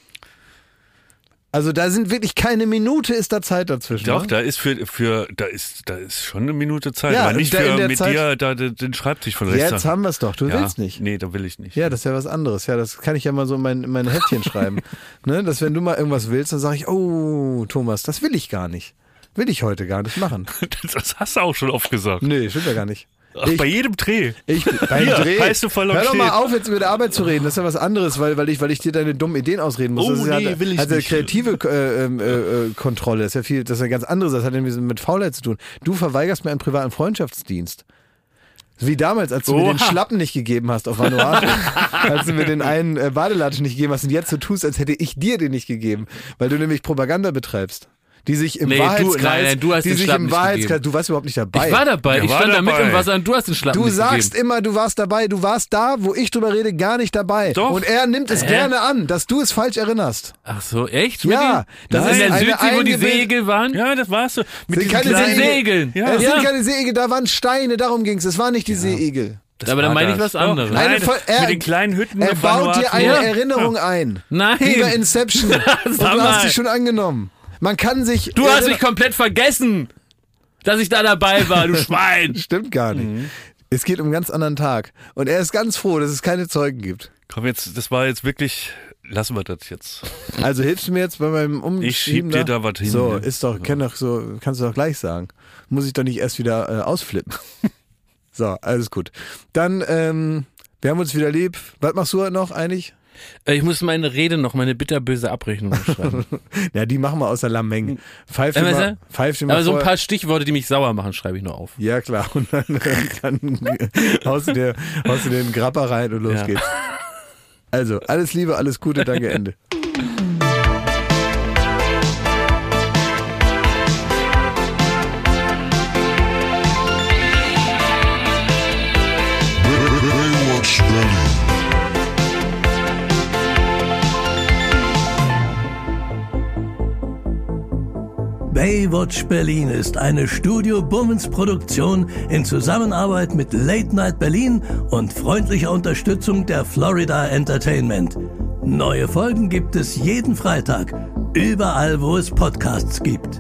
Also da sind wirklich keine Minute ist da Zeit dazwischen. Doch, ne? da ist da ist schon eine Minute Zeit, Ja, aber nicht da in der mit Zeit, dir da den Schreibtisch von rechts. Jetzt haben wir es doch, du willst nicht. Nee, da will ich nicht. Ja, das ist ja was anderes. Ja, das kann ich ja mal so in mein Heftchen schreiben. Ne? Dass wenn du mal irgendwas willst, dann sage ich, oh, Thomas, das will ich gar nicht. Will ich heute gar nicht machen. Das hast du auch schon oft gesagt. Nee, stimmt ja gar nicht. Ach, bei jedem Dreh. Beim Dreh. Heißt du voll Hör doch steht. mal auf, jetzt über die Arbeit zu reden. Das ist ja was anderes, weil ich dir deine dummen Ideen ausreden muss. Oh, Das ist nee, will ich also nicht. kreative Kontrolle. Das ist ja ganz anderes. Das hat irgendwie mit Faulheit zu tun. Du verweigerst mir einen privaten Freundschaftsdienst. Wie damals, als du mir den Schlappen nicht gegeben hast auf Vanuatu. Als du mir den einen Badelatschen nicht gegeben hast und jetzt so tust, als hätte ich dir den nicht gegeben. Weil du nämlich Propaganda betreibst. Die sich im Wahrheitskreis, du hast den Schlappen nicht gegeben. Du warst überhaupt nicht dabei. Ich war dabei, ich stand da mit im Wasser und du hast den Schlappen Du nicht sagst gegeben. immer, du warst dabei, du warst da, wo ich drüber rede, gar nicht dabei. Doch. Und er nimmt es gerne an, dass du es falsch erinnerst. Ach so, echt? Ja, das In ist der eine Südsee, wo die Seeigel waren? Ja, das war's so. Mit Sind diesen keine kleinen- Seegeln. Ja. Es sind keine Seeigel, da waren Steine, darum ging es. Es waren nicht die Seeigel. Aber dann meine ich was anderes. Nein, Er- mit den kleinen Hütten. Er auf baut dir Vanuatu. eine Ja. Erinnerung ein. Nein. Wie bei Inception. Und du Sag hast mal. dich schon angenommen. Man kann sich... Du hast mich komplett vergessen, dass ich da dabei war, du Schwein. Stimmt gar nicht. Es geht um einen ganz anderen Tag. Und er ist ganz froh, dass es keine Zeugen gibt. Komm jetzt, das war jetzt wirklich, lassen wir das jetzt. Also hilfst du mir jetzt bei meinem Umschieben? Ich schieb dir da was hin. So, Ja. ist doch, kannst du doch gleich sagen. Muss ich doch nicht erst wieder ausflippen. So, alles gut. Dann, wir haben uns wieder lieb. Was machst du heute noch eigentlich? Ich muss meine Rede noch, meine bitterböse Abrechnung schreiben. Ja, die machen wir außer Lameng. Pfeif dir weißt mal, du? pfeif dir mal Aber so ein vor. paar Stichworte, die mich sauer machen, schreibe ich nur auf. Ja, klar. Und dann haust du dir den Grapper rein und los Ja. geht's. Also, alles Liebe, alles Gute, danke, Ende. Baywatch Berlin. Baywatch Berlin ist eine Studio Bummens Produktion in Zusammenarbeit mit Late Night Berlin und freundlicher Unterstützung der Florida Entertainment. Neue Folgen gibt es jeden Freitag, überall wo es Podcasts gibt.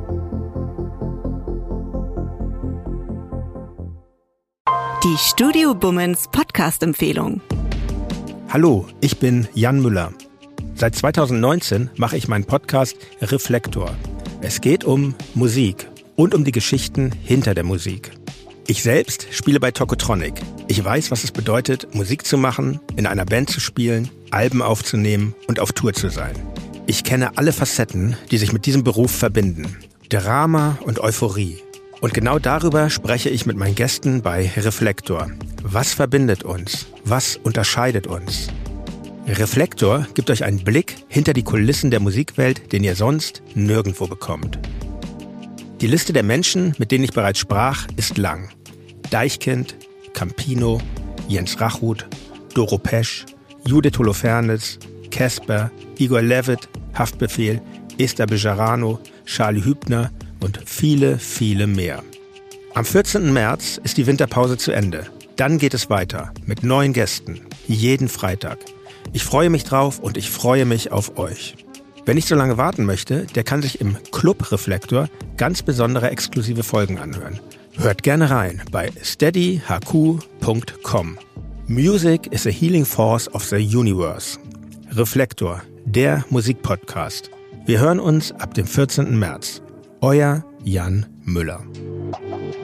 Die Studio Bummens Podcast-Empfehlung. Hallo, ich bin Jan Müller. Seit 2019 mache ich meinen Podcast Reflektor. Es geht um Musik und um die Geschichten hinter der Musik. Ich selbst spiele bei Tokotronic. Ich weiß, was es bedeutet, Musik zu machen, in einer Band zu spielen, Alben aufzunehmen und auf Tour zu sein. Ich kenne alle Facetten, die sich mit diesem Beruf verbinden. Drama und Euphorie. Und genau darüber spreche ich mit meinen Gästen bei Reflektor. Was verbindet uns? Was unterscheidet uns? Reflektor gibt euch einen Blick hinter die Kulissen der Musikwelt, den ihr sonst nirgendwo bekommt. Die Liste der Menschen, mit denen ich bereits sprach, ist lang. Deichkind, Campino, Jens Rachut, Doro Pesch, Judith Holofernes, Casper, Igor Levit, Haftbefehl, Esther Bejarano, Charlie Hübner und viele, viele mehr. Am 14. März ist die Winterpause zu Ende. Dann geht es weiter mit neuen Gästen, jeden Freitag. Ich freue mich drauf und ich freue mich auf euch. Wer nicht so lange warten möchte, der kann sich im Club Reflektor ganz besondere exklusive Folgen anhören. Hört gerne rein bei steadyhq.com. Music is a healing force of the universe. Reflektor, der Musikpodcast. Wir hören uns ab dem 14. März. Euer Jan Müller.